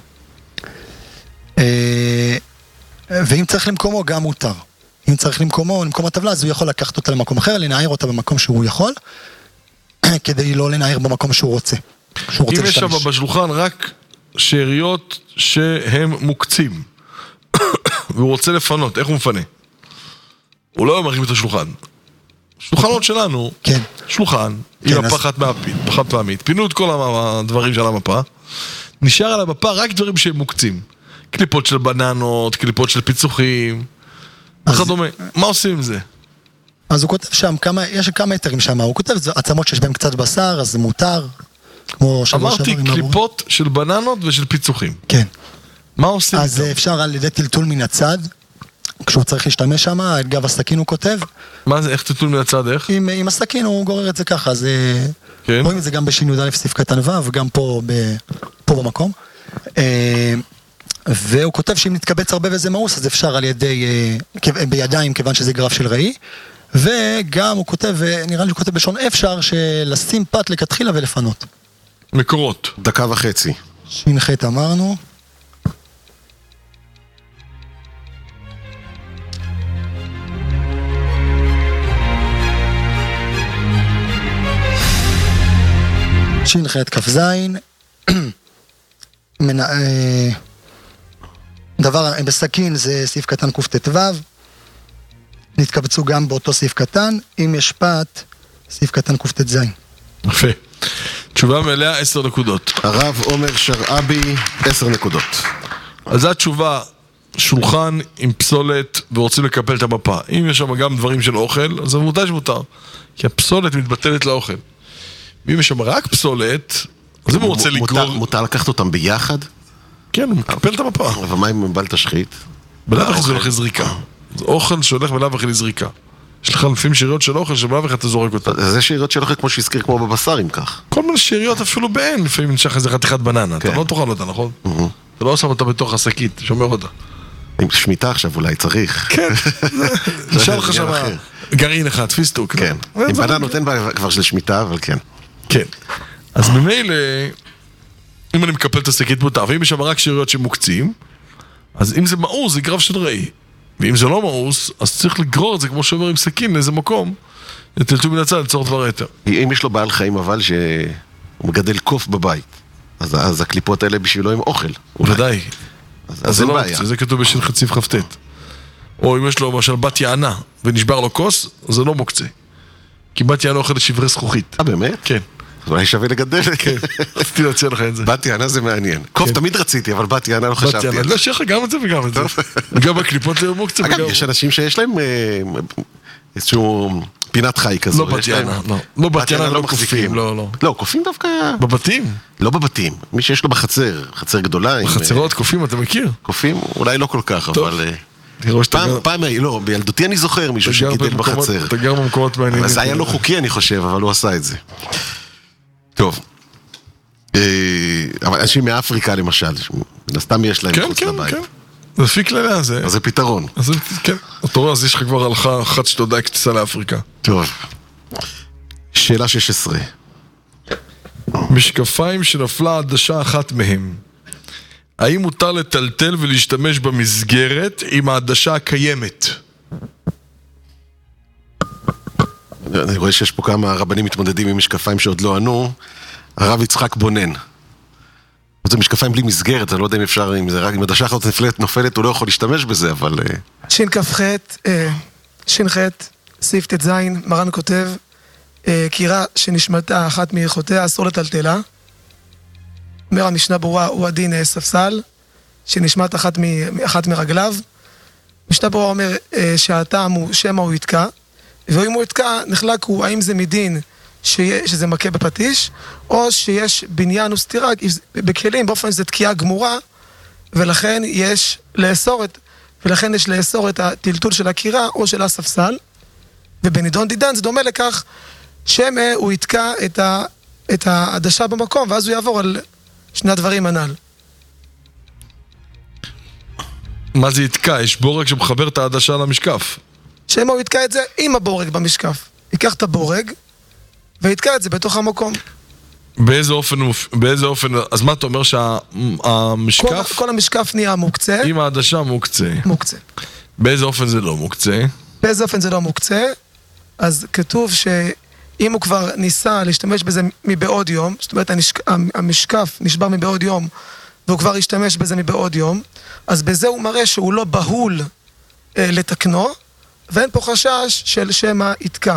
ואם צריך למקומו, גם מותר. אם צריך למקומו, למקום הטבלה, אז הוא יכול לקחת אותה למקום אחר, לנער אותה במקום שהוא יכול, כדי לא לנער במקום שהוא רוצה. אם יש שם בשולחן רק שאריות שהם מוקצים, והוא רוצה לפנות, איך הוא מפנה? הוא לא מרים את השולחן. שולחנות שלנו, כן. שולחן, עם הפחת מהפית, פחת פעמית, פינו את כל הדברים של המפה, נשאר על המפה רק דברים שהם מוקצים. קליפות של בננות, קליפות של פיצוחים, וכדומה. מה עושים עם זה? אז הוא כותב שם, כמה, יש כמה היתרים שם, הוא כותב עצמות שיש בהם קצת בשר, אז זה מותר. כמו אמרתי קליפות של בננות ושל פיצוחים. כן. מה עושים? אז איתם? אפשר על ידי טלטול מן הצד, כשהוא צריך להשתמש שם, את גב הסכין הוא כותב. מה זה, איך טלטול מן הצד, איך? עם, עם הסכין הוא גורר את זה ככה, אז כן. רואים את זה גם בשין י"א סעיף קטן ו' וגם פה, ב, פה במקום. והוא כותב שאם נתקבץ הרבה וזה מאוס, אז אפשר על ידי, בידיים, כיוון שזה גרף של ראי. וגם הוא כותב, נראה לי שהוא כותב בשון אפשר, שלשים פת לכתחילה ולפנות. מקורות. דקה וחצי. ש"ח אמרנו. ש"ח כ"ז. דבר בסכין זה סעיף קטן קט"ו. נתקבצו גם באותו סעיף קטן. אם יש פת, סעיף קטן קט"ז. יפה. תשובה מלאה, עשר נקודות. הרב עומר שרעבי, עשר נקודות. אז זו התשובה, שולחן עם פסולת ורוצים לקפל את המפה. אם יש שם גם דברים של אוכל, אז זה מותר שמותר. כי הפסולת מתבטלת לאוכל. ואם יש שם רק פסולת, אז אם הוא רוצה לגרור... מותר לקחת אותם ביחד? כן, הוא מקפל את המפה. אבל מה אם בל תשחית? בלאו הכי זה הולך לזריקה. זה אוכל שהולך בלאו הכי לזריקה. יש לך לפעמים שאריות של אוכל שבלאו הכי אתה זורק אותה. זה שאריות של אוכל כמו שהזכיר כמו בבשר אם כך. כל מיני שאריות אפילו באין, לפעמים נשאר איזה חתיכת בננה. אתה לא תאכל אותה, נכון? אתה לא שם אותה בתוך השקית, שומר אותה. עם שמיטה עכשיו אולי צריך. כן, נשאר לך שם גרעין אחד, פיסטוק. כן, עם בננות אין בה כבר של שמיטה, אבל כן. כן, אז ממילא, אם אני מקפל את השקית מותר, ואם יש שם רק שאריות שמוקצים, אז אם זה מאוס, זה גרף של ראי. ואם זה לא מאוס, אז צריך לגרור את זה כמו שעובר עם סכין לאיזה מקום, לטלטול מן הצד, לצורך דבר היתר. אם יש לו בעל חיים אבל שהוא מגדל קוף בבית, אז, אז הקליפות האלה בשבילו הם אוכל. ודאי. אז, אז זה לא מוקצה, זה כתוב בשל חציב חפטט. או אם יש לו למשל בת יענה ונשבר לו כוס, זה לא מוקצה. כי בת יענה אוכל לשברי זכוכית. אה, באמת? כן. אולי שווה לגדל. כן, רציתי להציע לך את זה. בת יענה זה מעניין. קוף תמיד רציתי, אבל בת יענה לא חשבתי. בת יענה, לא שיהיה לך גם את זה וגם את זה. וגם הקליפות לא מוקצה. אגב, יש אנשים שיש להם איזשהו פינת חי כזו. לא בת יענה, לא. לא בת יענה, לא קופים, לא, לא. לא, קופים דווקא... בבתים? לא בבתים. מי שיש לו בחצר, חצר גדולה. בחצרות קופים, אתה מכיר? קופים, אולי לא כל כך, אבל... פעם, לא, בילדותי אני זוכר מישהו שגידל בחצר. אתה גר במקומות מעניינים. זה היה לא חוקי אני חושב, אבל הוא עשה את זה. טוב. אבל אנשים מאפריקה למשל, סתם יש להם חוץ לבית. כן, כן. זה לפי כללי הזה. אז זה פתרון. כן. אתה רואה, אז יש לך כבר הלכה אחת שאתה יודע כתיסה לאפריקה. טוב. שאלה שש עשרה. משקפיים שנפלה עדשה אחת מהם. האם מותר לטלטל ולהשתמש במסגרת עם העדשה הקיימת? אני רואה שיש פה כמה רבנים מתמודדים עם משקפיים שעוד לא ענו. הרב יצחק בונן. זה משקפיים בלי מסגרת, אני לא יודע אם אפשר, אם זה רק, אם עדשה אחת נופלת, נופלת, הוא לא יכול להשתמש בזה, אבל... ש"כ, ש"ח, סעיף ט"ז, מרן כותב, קירה שנשמתה אחת מיכולותיה, אסור לטלטלה. אומר המשנה ברורה, הוא הדין ספסל, שנשמת אחת, מ, אחת מרגליו. משנה ברורה אומר שהטעם הוא שמא הוא יתקע, ואם הוא יתקע, נחלק הוא האם זה מדין שיש, שזה מכה בפטיש, או שיש בניין וסתירה בכלים, באופן שזה תקיעה גמורה, ולכן יש לאסור את, ולכן יש לאסור את הטלטול של הקירה או של הספסל, ובנידון דידן זה דומה לכך, שמא הוא יתקע את, ה, את העדשה במקום, ואז הוא יעבור על שני הדברים הנ"ל. מה זה יתקע? יש בורג שמחבר את העדשה למשקף. שמא הוא יתקע את זה עם הבורג במשקף. ייקח את הבורג ויתקע את זה בתוך המקום. באיזה אופן, באיזה אופן, אז מה אתה אומר שהמשקף... כל, כל המשקף נהיה מוקצה. עם העדשה מוקצה. מוקצה. באיזה אופן זה לא מוקצה? באיזה אופן זה לא מוקצה? אז כתוב שאם הוא כבר ניסה להשתמש בזה מבעוד יום, זאת אומרת המשקף נשבר מבעוד יום, והוא כבר השתמש בזה מבעוד יום, אז בזה הוא מראה שהוא לא בהול אה, לתקנו, ואין פה חשש של שמא יתקע.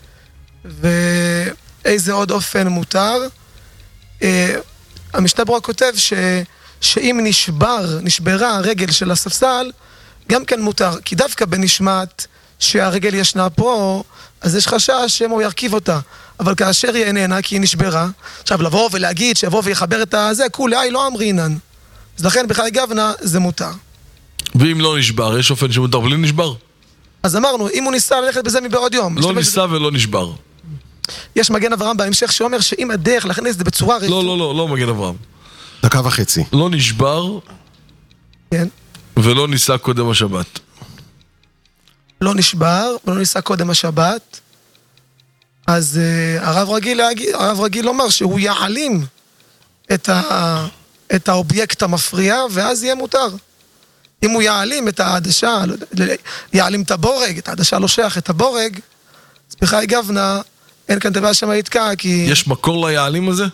ואיזה עוד אופן מותר? אה, המשנה ברורה כותב ש, שאם נשבר, נשברה הרגל של הספסל, גם כן מותר, כי דווקא בנשמת שהרגל ישנה פה, אז יש חשש שמו הוא ירכיב אותה. אבל כאשר היא איננה, כי היא נשברה, עכשיו לבוא ולהגיד שיבוא ויחבר את הזה, כולי לא אמרינן. אז לכן בחי גוונה זה מותר. ואם לא נשבר, יש אופן שמותר בלי נשבר? אז אמרנו, אם הוא ניסה ללכת בזה מבעוד יום. לא ניסה ולא נשבר. יש מגן אברהם בהמשך שאומר שאם הדרך להכניס את זה בצורה רצועה... לא, לא, לא, לא מגן אברהם. דקה וחצי. לא נשבר. כן. ולא ניסה קודם השבת. לא נשבר ולא ניסה קודם השבת. אז uh, הרב רגיל להגיד, הרב רגיל לומר שהוא יעלים את, ה, את האובייקט המפריע, ואז יהיה מותר. אם הוא יעלים את העדשה, יעלים את הבורג, את העדשה לא שייך, את הבורג, אז בחי גוונה, אין כאן דבר שמה יתקע, כי... יש מקור ליעלים הזה?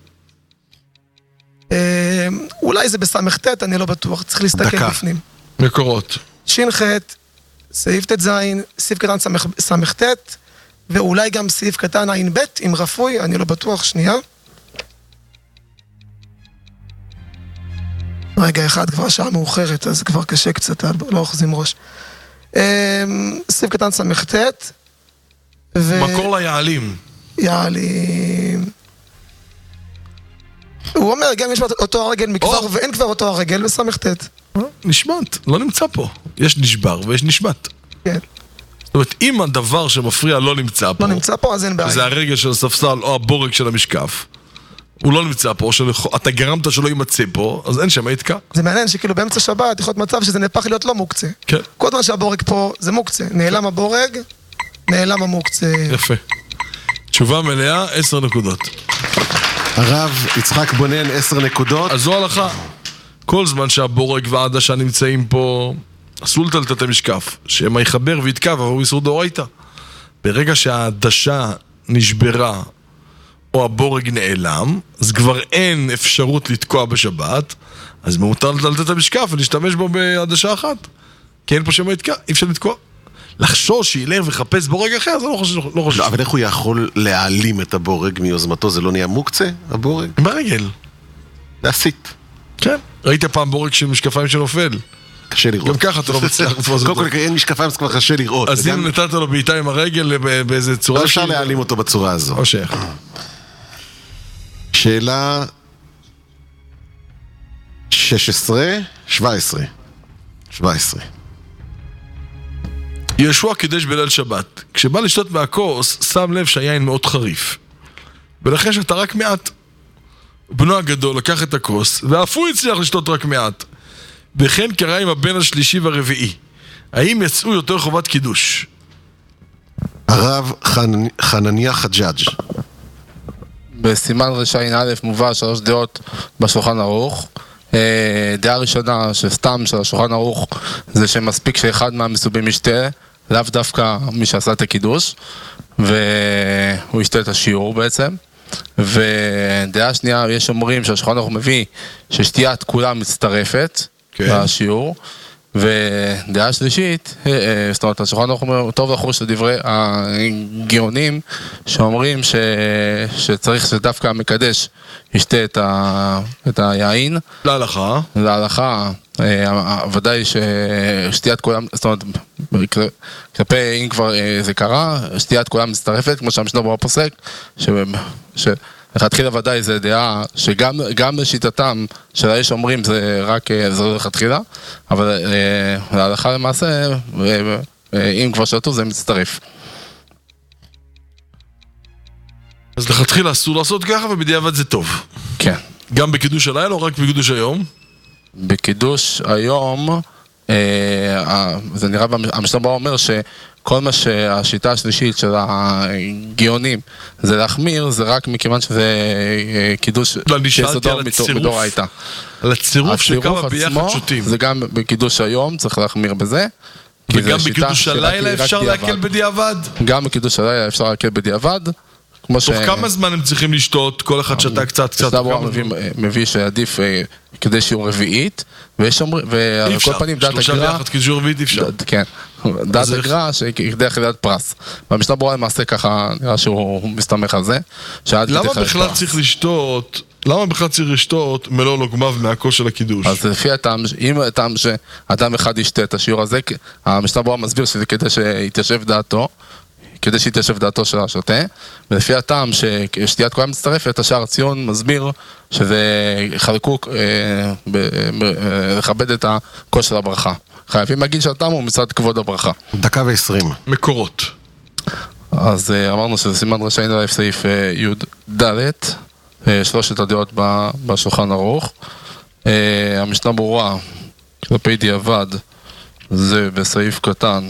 אה, אולי זה בסמכתת, אני לא בטוח, צריך להסתכל דקה. בפנים. מקורות. שינחת, סעיף תת זין, סעיף קטן סמכתת, ואולי גם סעיף קטן עין בית, עם רפוי, אני לא בטוח, שנייה. רגע אחד, כבר שעה מאוחרת, אז כבר קשה קצת, לא אוחזים ראש. סעיף קטן סמכתת, ו... מקור ליעלים. יעלים. הוא אומר, גם יש אותו הרגל מכבר, או. ואין כבר אותו הרגל בסמכתת. נשמט, לא נמצא פה. יש נשבר ויש נשמט. כן. זאת אומרת, אם הדבר שמפריע לא נמצא פה, לא נמצא פה, אז אין בעיה. זה הרגל של הספסל או הבורג של המשקף, הוא לא נמצא פה, אתה גרמת שלא יימצא פה, אז אין שם יתקע. זה מעניין שכאילו באמצע שבת יכול להיות מצב שזה נהפך להיות לא מוקצה. כן. כל דבר שהבורג פה זה מוקצה. נעלם הבורג, נעלם המוקצה. יפה. תשובה מלאה, עשר נקודות. הרב יצחק בונן, עשר נקודות. אז זו הלכה. כל זמן שהבורג והעדשה נמצאים פה, אסור לטלטל את המשקף, שמה יחבר ויתקע, אבל הוא איסור דאורייתא. ברגע שהעדשה נשברה, או הבורג נעלם, אז כבר אין אפשרות לתקוע בשבת, אז מותר לטלטל את המשקף ולהשתמש בו בעדשה אחת. כי אין פה שמה יתקע, אי אפשר לתקוע. לחשוש שילך וחפש בורג אחר, זה לא חושב. לא חושב. לא, אבל איך הוא יכול להעלים את הבורג מיוזמתו? זה לא נהיה מוקצה, הבורג? ברגל. להסיט. כן. ראית פעם בורג של משקפיים שנופל? קשה לראות. גם ככה אתה לא מצליח לתפוס אותו. קודם כל, אין משקפיים, זה כבר קשה לראות. אז אם נתת לו בעיטה עם הרגל באיזה צורה... אז אפשר להעלים אותו בצורה הזו. או שייך. שאלה... שש עשרה, שבע עשרה. שבע עשרה. ישוע קידש בליל שבת. כשבא לשתות מהכוס, שם לב שהיין מאוד חריף. ולכן שאתה רק מעט. בנו הגדול לקח את הכוס, ואף הוא הצליח לשתות רק מעט. וכן קרה עם הבן השלישי והרביעי. האם יצאו יותר חובת קידוש? הרב חנ... חנניה חג'אג'. בסימן רשעין א' מובא שלוש דעות בשולחן ערוך. דעה ראשונה שסתם של השולחן ערוך זה שמספיק שאחד מהמסובים ישתה, לאו דווקא מי שעשה את הקידוש, והוא ישתה את השיעור בעצם. ודעה שנייה, יש אומרים שהשולחן ערוך מביא ששתיית כולה מצטרפת לשיעור. ודעה שלישית, זאת אומרת, השולחן ערוך אומר, טוב לחוש לדברי הגאונים שאומרים ש... שצריך שדווקא המקדש ישתה את, ה... את היין. להלכה. להלכה, ודאי ששתיית כולם, זאת אומרת, כלפי אם כבר זה קרה, שתיית כולם מצטרפת, כמו שהמשנה ברורה פוסק, ש... ש... לכתחילה ודאי זה דעה שגם גם בשיטתם של האיש אומרים זה רק זה לא לכתחילה, אבל אה, להלכה למעשה, אה, אה, אם כבר שתו זה מצטרף. אז לכתחילה אסור לעשות ככה ובדיעבד זה טוב. כן. גם בקידוש הלילה או רק בקידוש היום? בקידוש היום, אה, זה נראה, המשנה ברורה אומר ש... כל מה שהשיטה השלישית של הגאונים זה להחמיר, זה רק מכיוון שזה קידוש שיסודו מדור הייתה. על הצירוף של כמה ביחד שותים. זה גם בקידוש היום, צריך להחמיר בזה. וגם בקידוש הלילה אפשר להקל בדיעבד? גם בקידוש הלילה אפשר להקל בדיעבד. תוך כמה זמן הם צריכים לשתות? כל אחד שתה קצת קצת. מביא שעדיף כדי שיעור רביעית, ויש אומרים, ועל כל פנים דעת הגר"א, שלושה ביחד כדי שיעור רביעית אפשר. כן, דעת הגר"א שכדי אכילת פרס. והמשנה ברורה למעשה ככה, נראה שהוא מסתמך על זה. למה בכלל צריך לשתות למה בכלל צריך לשתות מלוא לוגמיו מהכוס של הקידוש? אז לפי הטעם, אם הטעם שאדם אחד ישתה את השיעור הזה, המשנה ברורה מסביר שזה כדי שיתיישב דעתו, כדי שיתיישב דעתו של השותה, ולפי הטעם ששתיית כהן מצטרפת, השער ציון מסביר שזה חלקוק, לכבד את הכוס של הברכה. חייבים להגיד שהטעם הוא מצד כבוד הברכה. דקה ועשרים. מקורות. אז אמרנו שזה סימן רשעים א' סעיף י' ד', שלושת הדעות בשולחן ערוך. המשנה ברורה, כלפי דיעבד, זה בסעיף קטן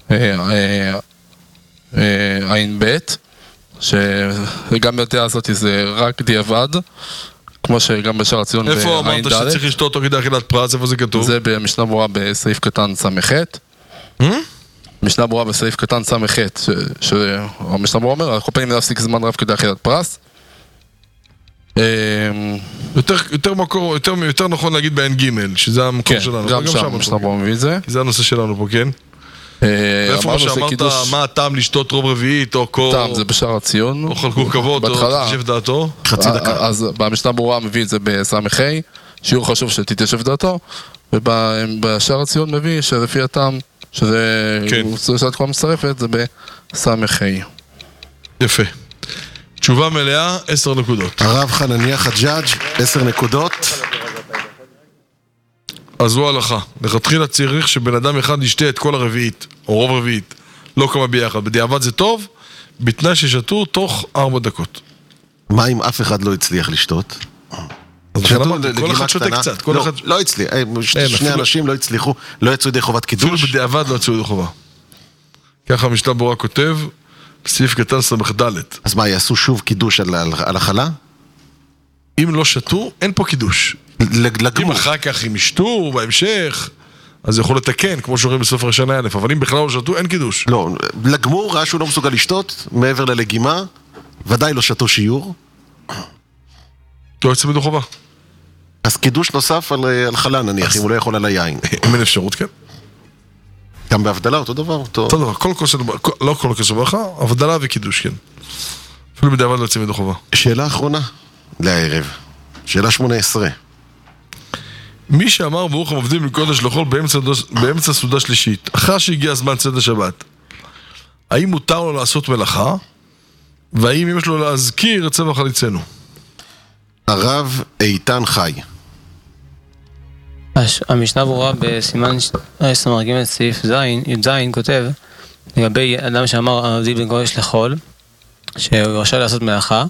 עין ב', שגם בדעה הזאת זה רק דיעבד, כמו שגם בשער ציון בעין ד'. איפה אמרת שצריך לשתות אותו כדי אכילת פרס? איפה זה כתוב? זה במשנה ברורה בסעיף קטן סמ"ח. משנה ברורה בסעיף קטן סמ"ח, שהמשנה ברורה אומר, אנחנו פעמים להפסיק זמן רב כדי אכילת פרס. יותר מקור, יותר נכון להגיד בעין ג' שזה המקור שלנו. גם שם המשנה ברורה מביא את זה. זה הנושא שלנו פה, כן? ואיפה מה שאמרת, מה הטעם לשתות רוב רביעית או קור? טעם זה בשער הציון. או חלקו כבוד, או תתיישב דעתו. חצי דקה. אז במשנה ברורה מביא את זה בסמ"ח, שיעור חשוב שתתיישב דעתו, ובשער הציון מביא שלפי הטעם, שזה שאת כבר מצטרפת, זה בסמ"ח. יפה. תשובה מלאה, עשר נקודות. הרב חנניה חג'אג', עשר נקודות. אז זו ההלכה. לכתחילה צריך שבן אדם אחד ישתה את כל הרביעית, או רוב רביעית, לא כמה ביחד. בדיעבד זה טוב, בתנאי ששתו תוך ארבע דקות. מה אם אף אחד לא הצליח לשתות? כל אחד שותה קצת. לא הצליח, שני אנשים לא הצליחו, לא יצאו ידי חובת קידוש. אפילו בדיעבד לא יצאו ידי חובה. ככה המשנה ברורה כותב, בסעיף קטן סמ"ך ד'. אז מה, יעשו שוב קידוש על החלה? אם לא שתו, אין פה קידוש. אם אחר כך הם ישתו בהמשך, אז יכול לתקן, כמו שאומרים בספר השנה א', אבל אם בכלל לא שתו, אין קידוש. לא, לגמור ראה שהוא לא מסוגל לשתות, מעבר ללגימה, ודאי לא שתו שיעור. לא יצא ידי חובה. אז קידוש נוסף על, על חלה נניח, אם הוא לא יכול על היין. אם אין אפשרות, כן. גם בהבדלה אותו דבר. אותו, אותו דבר, כל כוס, לא כל כוס ברכה, הבדלה וקידוש, כן. אפילו בדיעבד לא יצא ידי חובה. שאלה אחרונה לערב. שאלה שמונה עשרה. מי שאמר ברוך המבדיל מקודש לחול באמצע, באמצע סעודה שלישית, אחר שהגיע הזמן צאת השבת, האם מותר לו לעשות מלאכה, והאם יש לו להזכיר צבע חליצנו? הרב איתן חי. המשנה ברורה בסימן סמ"ג ג' סעיף י"ז כותב לגבי אדם שאמר המבדיל בין קודש לחול, שהוא רשאי לעשות מלאכה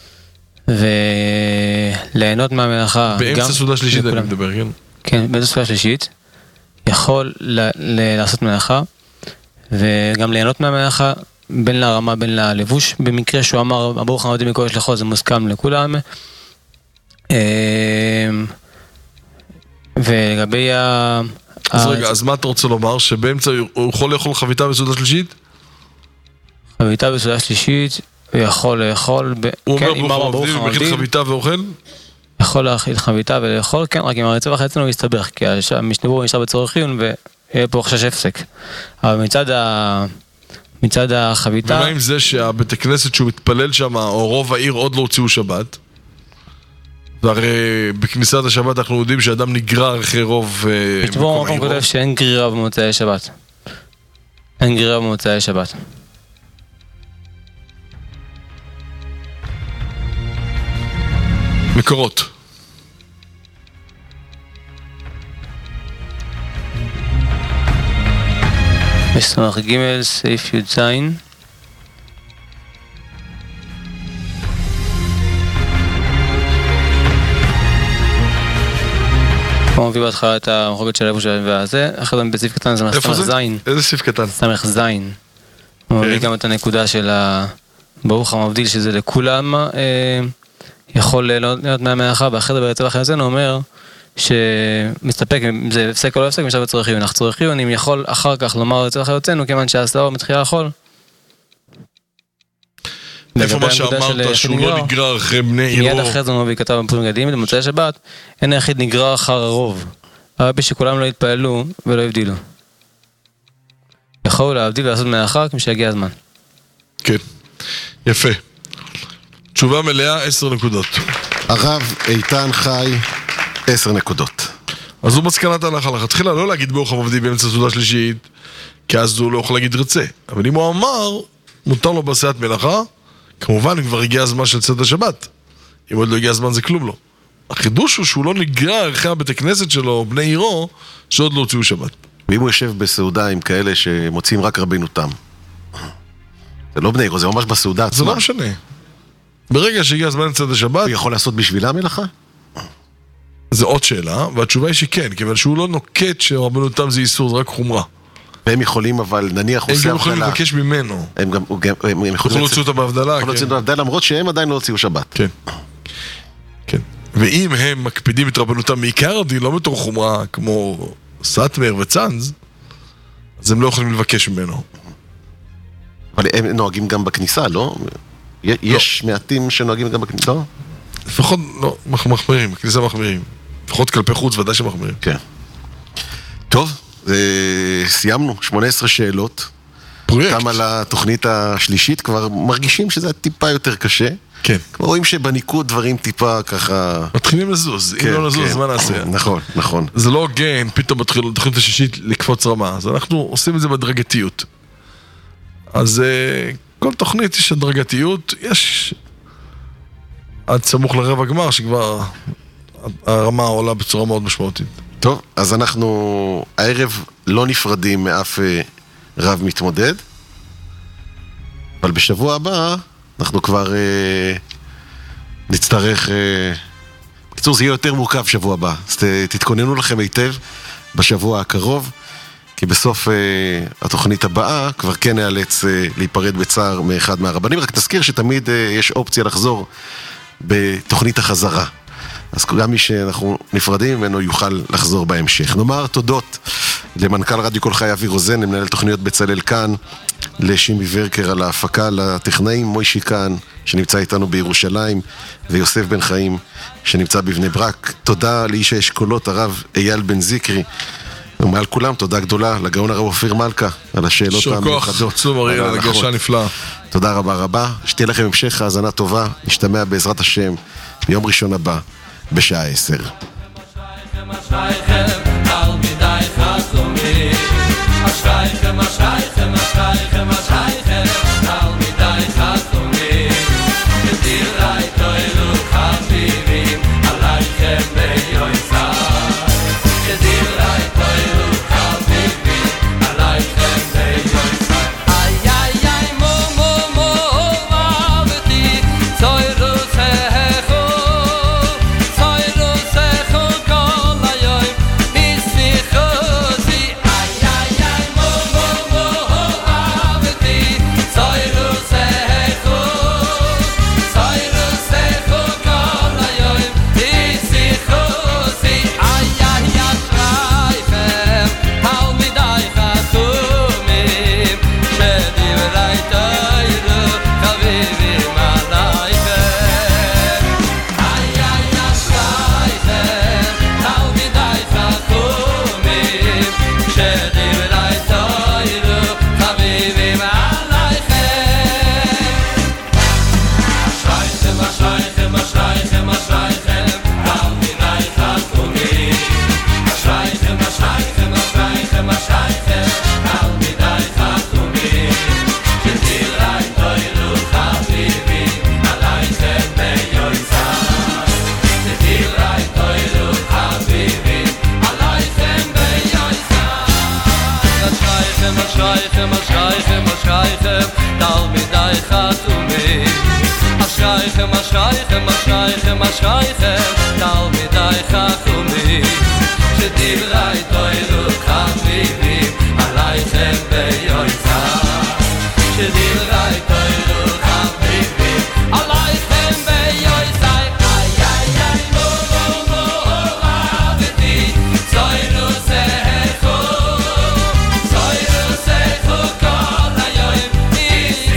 וליהנות מהמלאכה באמצע סעודה שלישית אני מדבר, כן? כן, באמצע סעודה שלישית יכול לעשות מלאכה וגם ליהנות מהמלאכה בין לרמה בין ללבוש. במקרה שהוא אמר ברוך המבדיל בין קודש לחול זה מוסכם לכולם. ולגבי ה... אז רגע, אז מה אתה רוצה לומר? שבאמצע הוא יכול לאכול חביתה בסעודה שלישית? חביתה בסעודה שלישית הוא יכול לאכול... הוא אומר ברוך המבדיל, מכיל חביתה ואוכל? יכול להאכיל חביתה ולאכול, כן, רק אם הרצף החצנו הוא יסתבך, כי המשנבור נשאר בצורך חיון ויהיה פה חשש הפסק. אבל מצד ה... מצד החביתה... ומה עם זה שהבית הכנסת שהוא מתפלל שם, או רוב העיר עוד לא הוציאו שבת? והרי בכניסת השבת אנחנו יודעים שאדם נגרר אחרי רוב משנבור מקום כותב שאין גרירה במוצאי שבת. אין גרירה במוצאי שבת. מקורות. בסמ"ך ג' סעיף י"ז. כמו מביא בהתחלה את המחלוקת של הלבוש והזה, אחרי זה בסעיף קטן זה סמ"ך ז'. איזה סעיף קטן? סמ"ך ז'. הוא מביא גם את הנקודה של ברוך המבדיל שזה לכולם יכול להיות מהמלאכה, ואחרי זה ברצף החצנו אומר שמסתפק אם זה הפסק או לא הפסק משאב בצורך חיון. אך צורך חיון אם יכול אחר כך לומר ברצף החצנו כיוון שהסלאו מתחילה לאכול. איפה מה שאמרת שהוא לא נגרר אחרי בני עירו? מיד אחרי זה הוא מביא כתב בפורים גדים במוצאי שבת אין היחיד נגרר אחר הרוב אבל שכולם לא יתפעלו ולא יבדילו. יכולו להבדיל ולעשות מלאכה כמו שיגיע הזמן. כן, יפה. תשובה מלאה, עשר נקודות. הרב איתן חי, עשר נקודות. אז הוא מסקנת הלכה לכתחילה לא להגיד ברוך המבדיל באמצע סעודה שלישית, כי אז הוא לא יכול להגיד רצה. אבל אם הוא אמר, מותר לו בעשיית מלאכה, כמובן כבר הגיע הזמן של צאת השבת. אם עוד לא הגיע הזמן זה כלום לא. החידוש הוא שהוא לא נגרר אחרי הבית הכנסת שלו, בני עירו, שעוד לא הוציאו שבת. ואם הוא יושב בסעודה עם כאלה שמוצאים רק רבנותם, זה לא בני עירו, זה ממש בסעודה עצמה. זה לא משנה. ברגע שהגיע הזמן לצאת השבת... הוא יכול לעשות בשבילה מלאכה? זה עוד שאלה, והתשובה היא שכן, כיוון שהוא לא נוקט שרבנותם זה איסור, זה רק חומרה. והם יכולים, אבל נניח הוא עושה הבדלה. הם גם יכולים לבקש ממנו. הם גם, הם יכולים להוציא אותה בהבדלה, כן. להוציא אותה, למרות שהם עדיין לא הוציאו שבת. כן. כן. ואם הם מקפידים את רבנותם מעיקר הדין, לא בתור חומרה, כמו סטמר וצאנז, אז הם לא יכולים לבקש ממנו. אבל הם נוהגים גם בכניסה, לא? יש מעטים שנוהגים גם בכניסה, לא? לפחות, לא, מחמירים, בכניסה מחמירים. לפחות כלפי חוץ, ודאי שמחמירים. כן. טוב, סיימנו, שמונה עשרה שאלות. פרויקט. גם על התוכנית השלישית, כבר מרגישים שזה טיפה יותר קשה. כן. כמו רואים שבניקוד דברים טיפה ככה... מתחילים לזוז, אם לא נזוז, מה נעשה? נכון, נכון. זה לא הוגן, פתאום מתחילים לתוכנית השישית לקפוץ רמה, אז אנחנו עושים את זה בהדרגתיות. אז כל תוכנית יש הדרגתיות, יש עד סמוך לרבע גמר שכבר הרמה עולה בצורה מאוד משמעותית. טוב, אז אנחנו הערב לא נפרדים מאף רב מתמודד, אבל בשבוע הבא אנחנו כבר אה, נצטרך, אה, בקיצור זה יהיה יותר מורכב שבוע הבא, אז ת, תתכוננו לכם היטב בשבוע הקרוב, כי בסוף אה, התוכנית הבאה כבר כן נאלץ אה, להיפרד בצער מאחד מהרבנים, רק תזכיר שתמיד אה, יש אופציה לחזור בתוכנית החזרה. אז גם מי שאנחנו נפרדים ממנו יוכל לחזור בהמשך. נאמר תודות למנכ"ל רדיו כל חי אבי רוזן, למנהל תוכניות בצלאל כאן, לשימי ורקר על ההפקה, לטכנאים מוישי כאן שנמצא איתנו בירושלים, ויוסף בן חיים שנמצא בבני ברק. תודה לאיש האשכולות הרב אייל בן זיקרי, ומעל כולם תודה גדולה לגאון הרב אופיר מלכה על השאלות המיוחדות. שור כוח, צום אריאל, על הגרשה נפלאה. תודה רבה רבה, שתהיה לכם המשך האזנה טובה, נשתמע בעזרת השם ביום ראשון הבא בשעה עשר.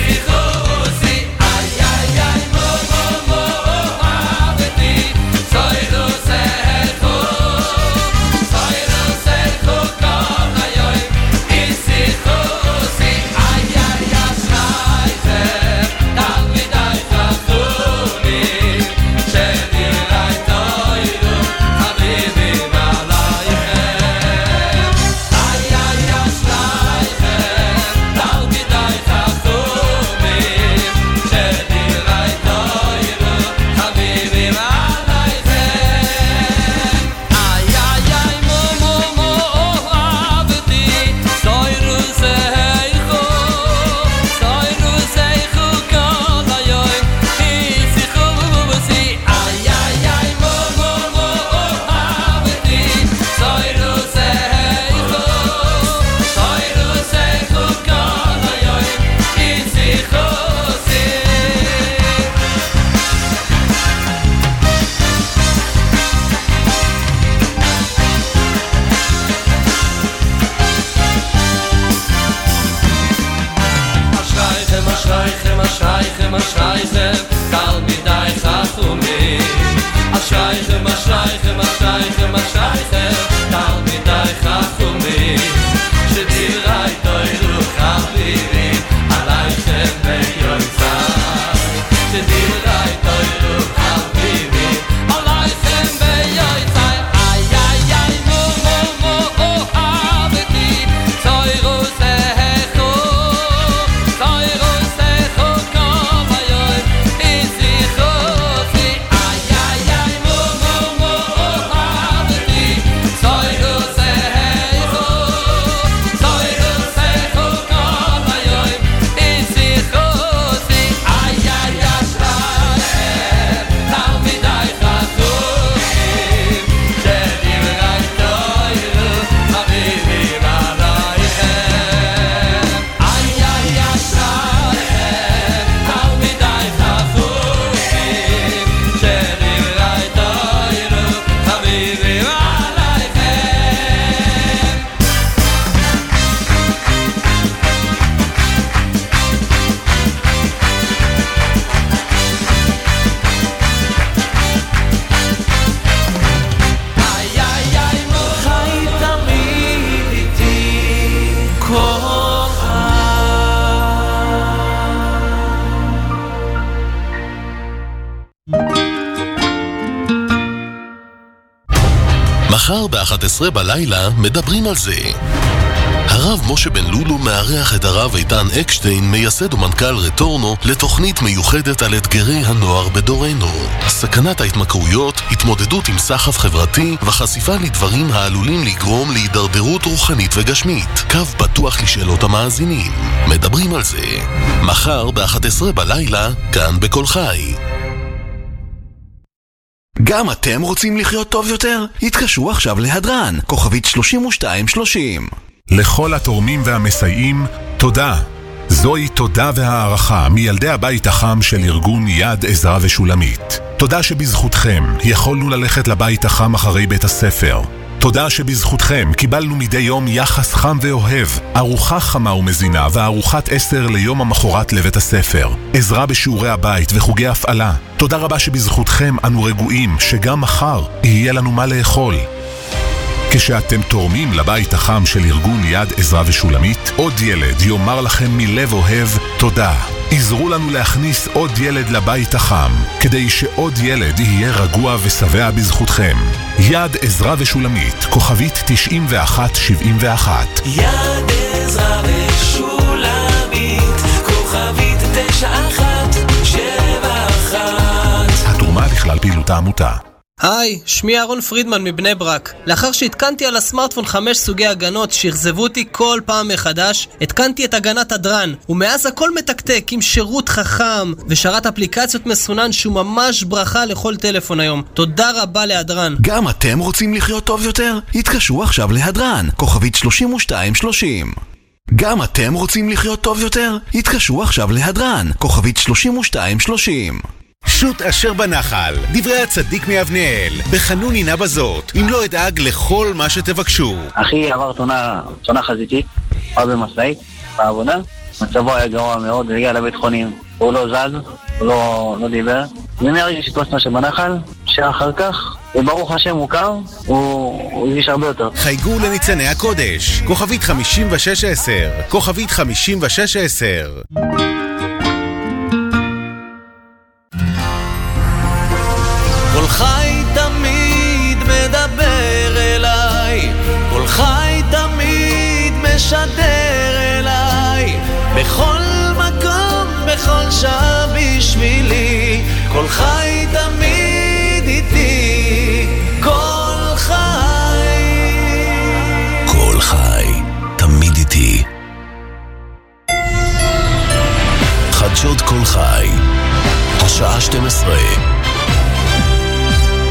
So אשרייכם, אשרייכם, אשרייכם, אשרייכם, תלמידי חכמים, שדיברי תוירו חביבים, עלייכם ביועצי, שדיברי תוירו חביבים, עלייכם ביועצי, איי איי איי מו מו מו אוהבתי, תוירו זכו, תוירו זכו כל היום, איזיכו זי, איי איי איי מו מו מו אוהבתי, תוירו זכו, תוירו זכו כל היום, איזיכו זי, איי איי אשרייכם, תלמידי חכמים, שדברי תוירו חביבים עלייכם, איי איי אשרייכם, תלמידי חכמים, שדברי תוירו חביבים עלייכם. איי איי איי מו חי תמיד איתי כל מחר ב-אחת עשרה בלילה מדברים על זה. הרב משה בן לולו מארח את הרב איתן אקשטיין, מייסד ומנכ"ל רטורנו, לתוכנית מיוחדת על אתגרי הנוער בדורנו. סכנת ההתמכרויות, התמודדות עם סחף חברתי וחשיפה לדברים העלולים לגרום להידרדרות רוחנית וגשמית. קו פתוח לשאלות המאזינים. מדברים על זה. מחר ב-אחת עשרה בלילה, כאן בכל חי. גם אתם רוצים לחיות טוב יותר? התקשרו עכשיו להדרן, כוכבית שלושים ושתיים שלושים. לכל התורמים והמסייעים, תודה. זוהי תודה והערכה מילדי הבית החם של ארגון יד עזרא ושולמית. תודה שבזכותכם יכולנו ללכת לבית החם אחרי בית הספר. תודה שבזכותכם קיבלנו מדי יום יחס חם ואוהב, ארוחה חמה ומזינה וארוחת עשר ליום המחרת לבית הספר, עזרה בשיעורי הבית וחוגי הפעלה. תודה רבה שבזכותכם אנו רגועים שגם מחר יהיה לנו מה לאכול. כשאתם תורמים לבית החם של ארגון יד עזרא ושולמית, עוד ילד יאמר לכם מלב אוהב תודה. עזרו לנו להכניס עוד ילד לבית החם, כדי שעוד ילד יהיה רגוע ושבע בזכותכם. יד עזרא ושולמית, כוכבית תשעים ואחת שבעים ואחת. יד עזרא ושולמית, כוכבית תשע אחת שבע אחת. התרומה לכלל פעילות העמותה. היי, שמי אהרון פרידמן מבני ברק. לאחר שהתקנתי על הסמארטפון חמש סוגי הגנות שהחזבו אותי כל פעם מחדש, התקנתי את הגנת הדרן, ומאז הכל מתקתק עם שירות חכם ושרת אפליקציות מסונן שהוא ממש ברכה לכל טלפון היום. תודה רבה להדרן. גם אתם רוצים לחיות טוב יותר? התקשרו עכשיו להדרן, כוכבית שלושים ושתיים שלושים. גם אתם רוצים לחיות טוב יותר? התקשרו עכשיו להדרן, כוכבית שלושים ושתיים שלושים. שוט אשר בנחל, דברי הצדיק מאבנאל, בחנון הנה בזאת, אם לא אדאג לכל מה שתבקשו. אחי עבר תאונה, תאונה חזיתית, בא במשאית, בעבודה, מצבו היה גרוע מאוד, הגיע לבית חולים, הוא לא זז, הוא לא, לא דיבר, ומהרגע שתפסנו שבנחל, שאחר כך, וברוך השם הוא קר, הוא, הוא הרגיש הרבה יותר. חייגו לניצני הקודש, כוכבית חמישים ושש עשר, כוכבית חמישים ושש עשר. כל חי תמיד מדבר אליי, כל חי תמיד משדר אליי, בכל מקום, בכל שעה בשבילי, כל חי תמיד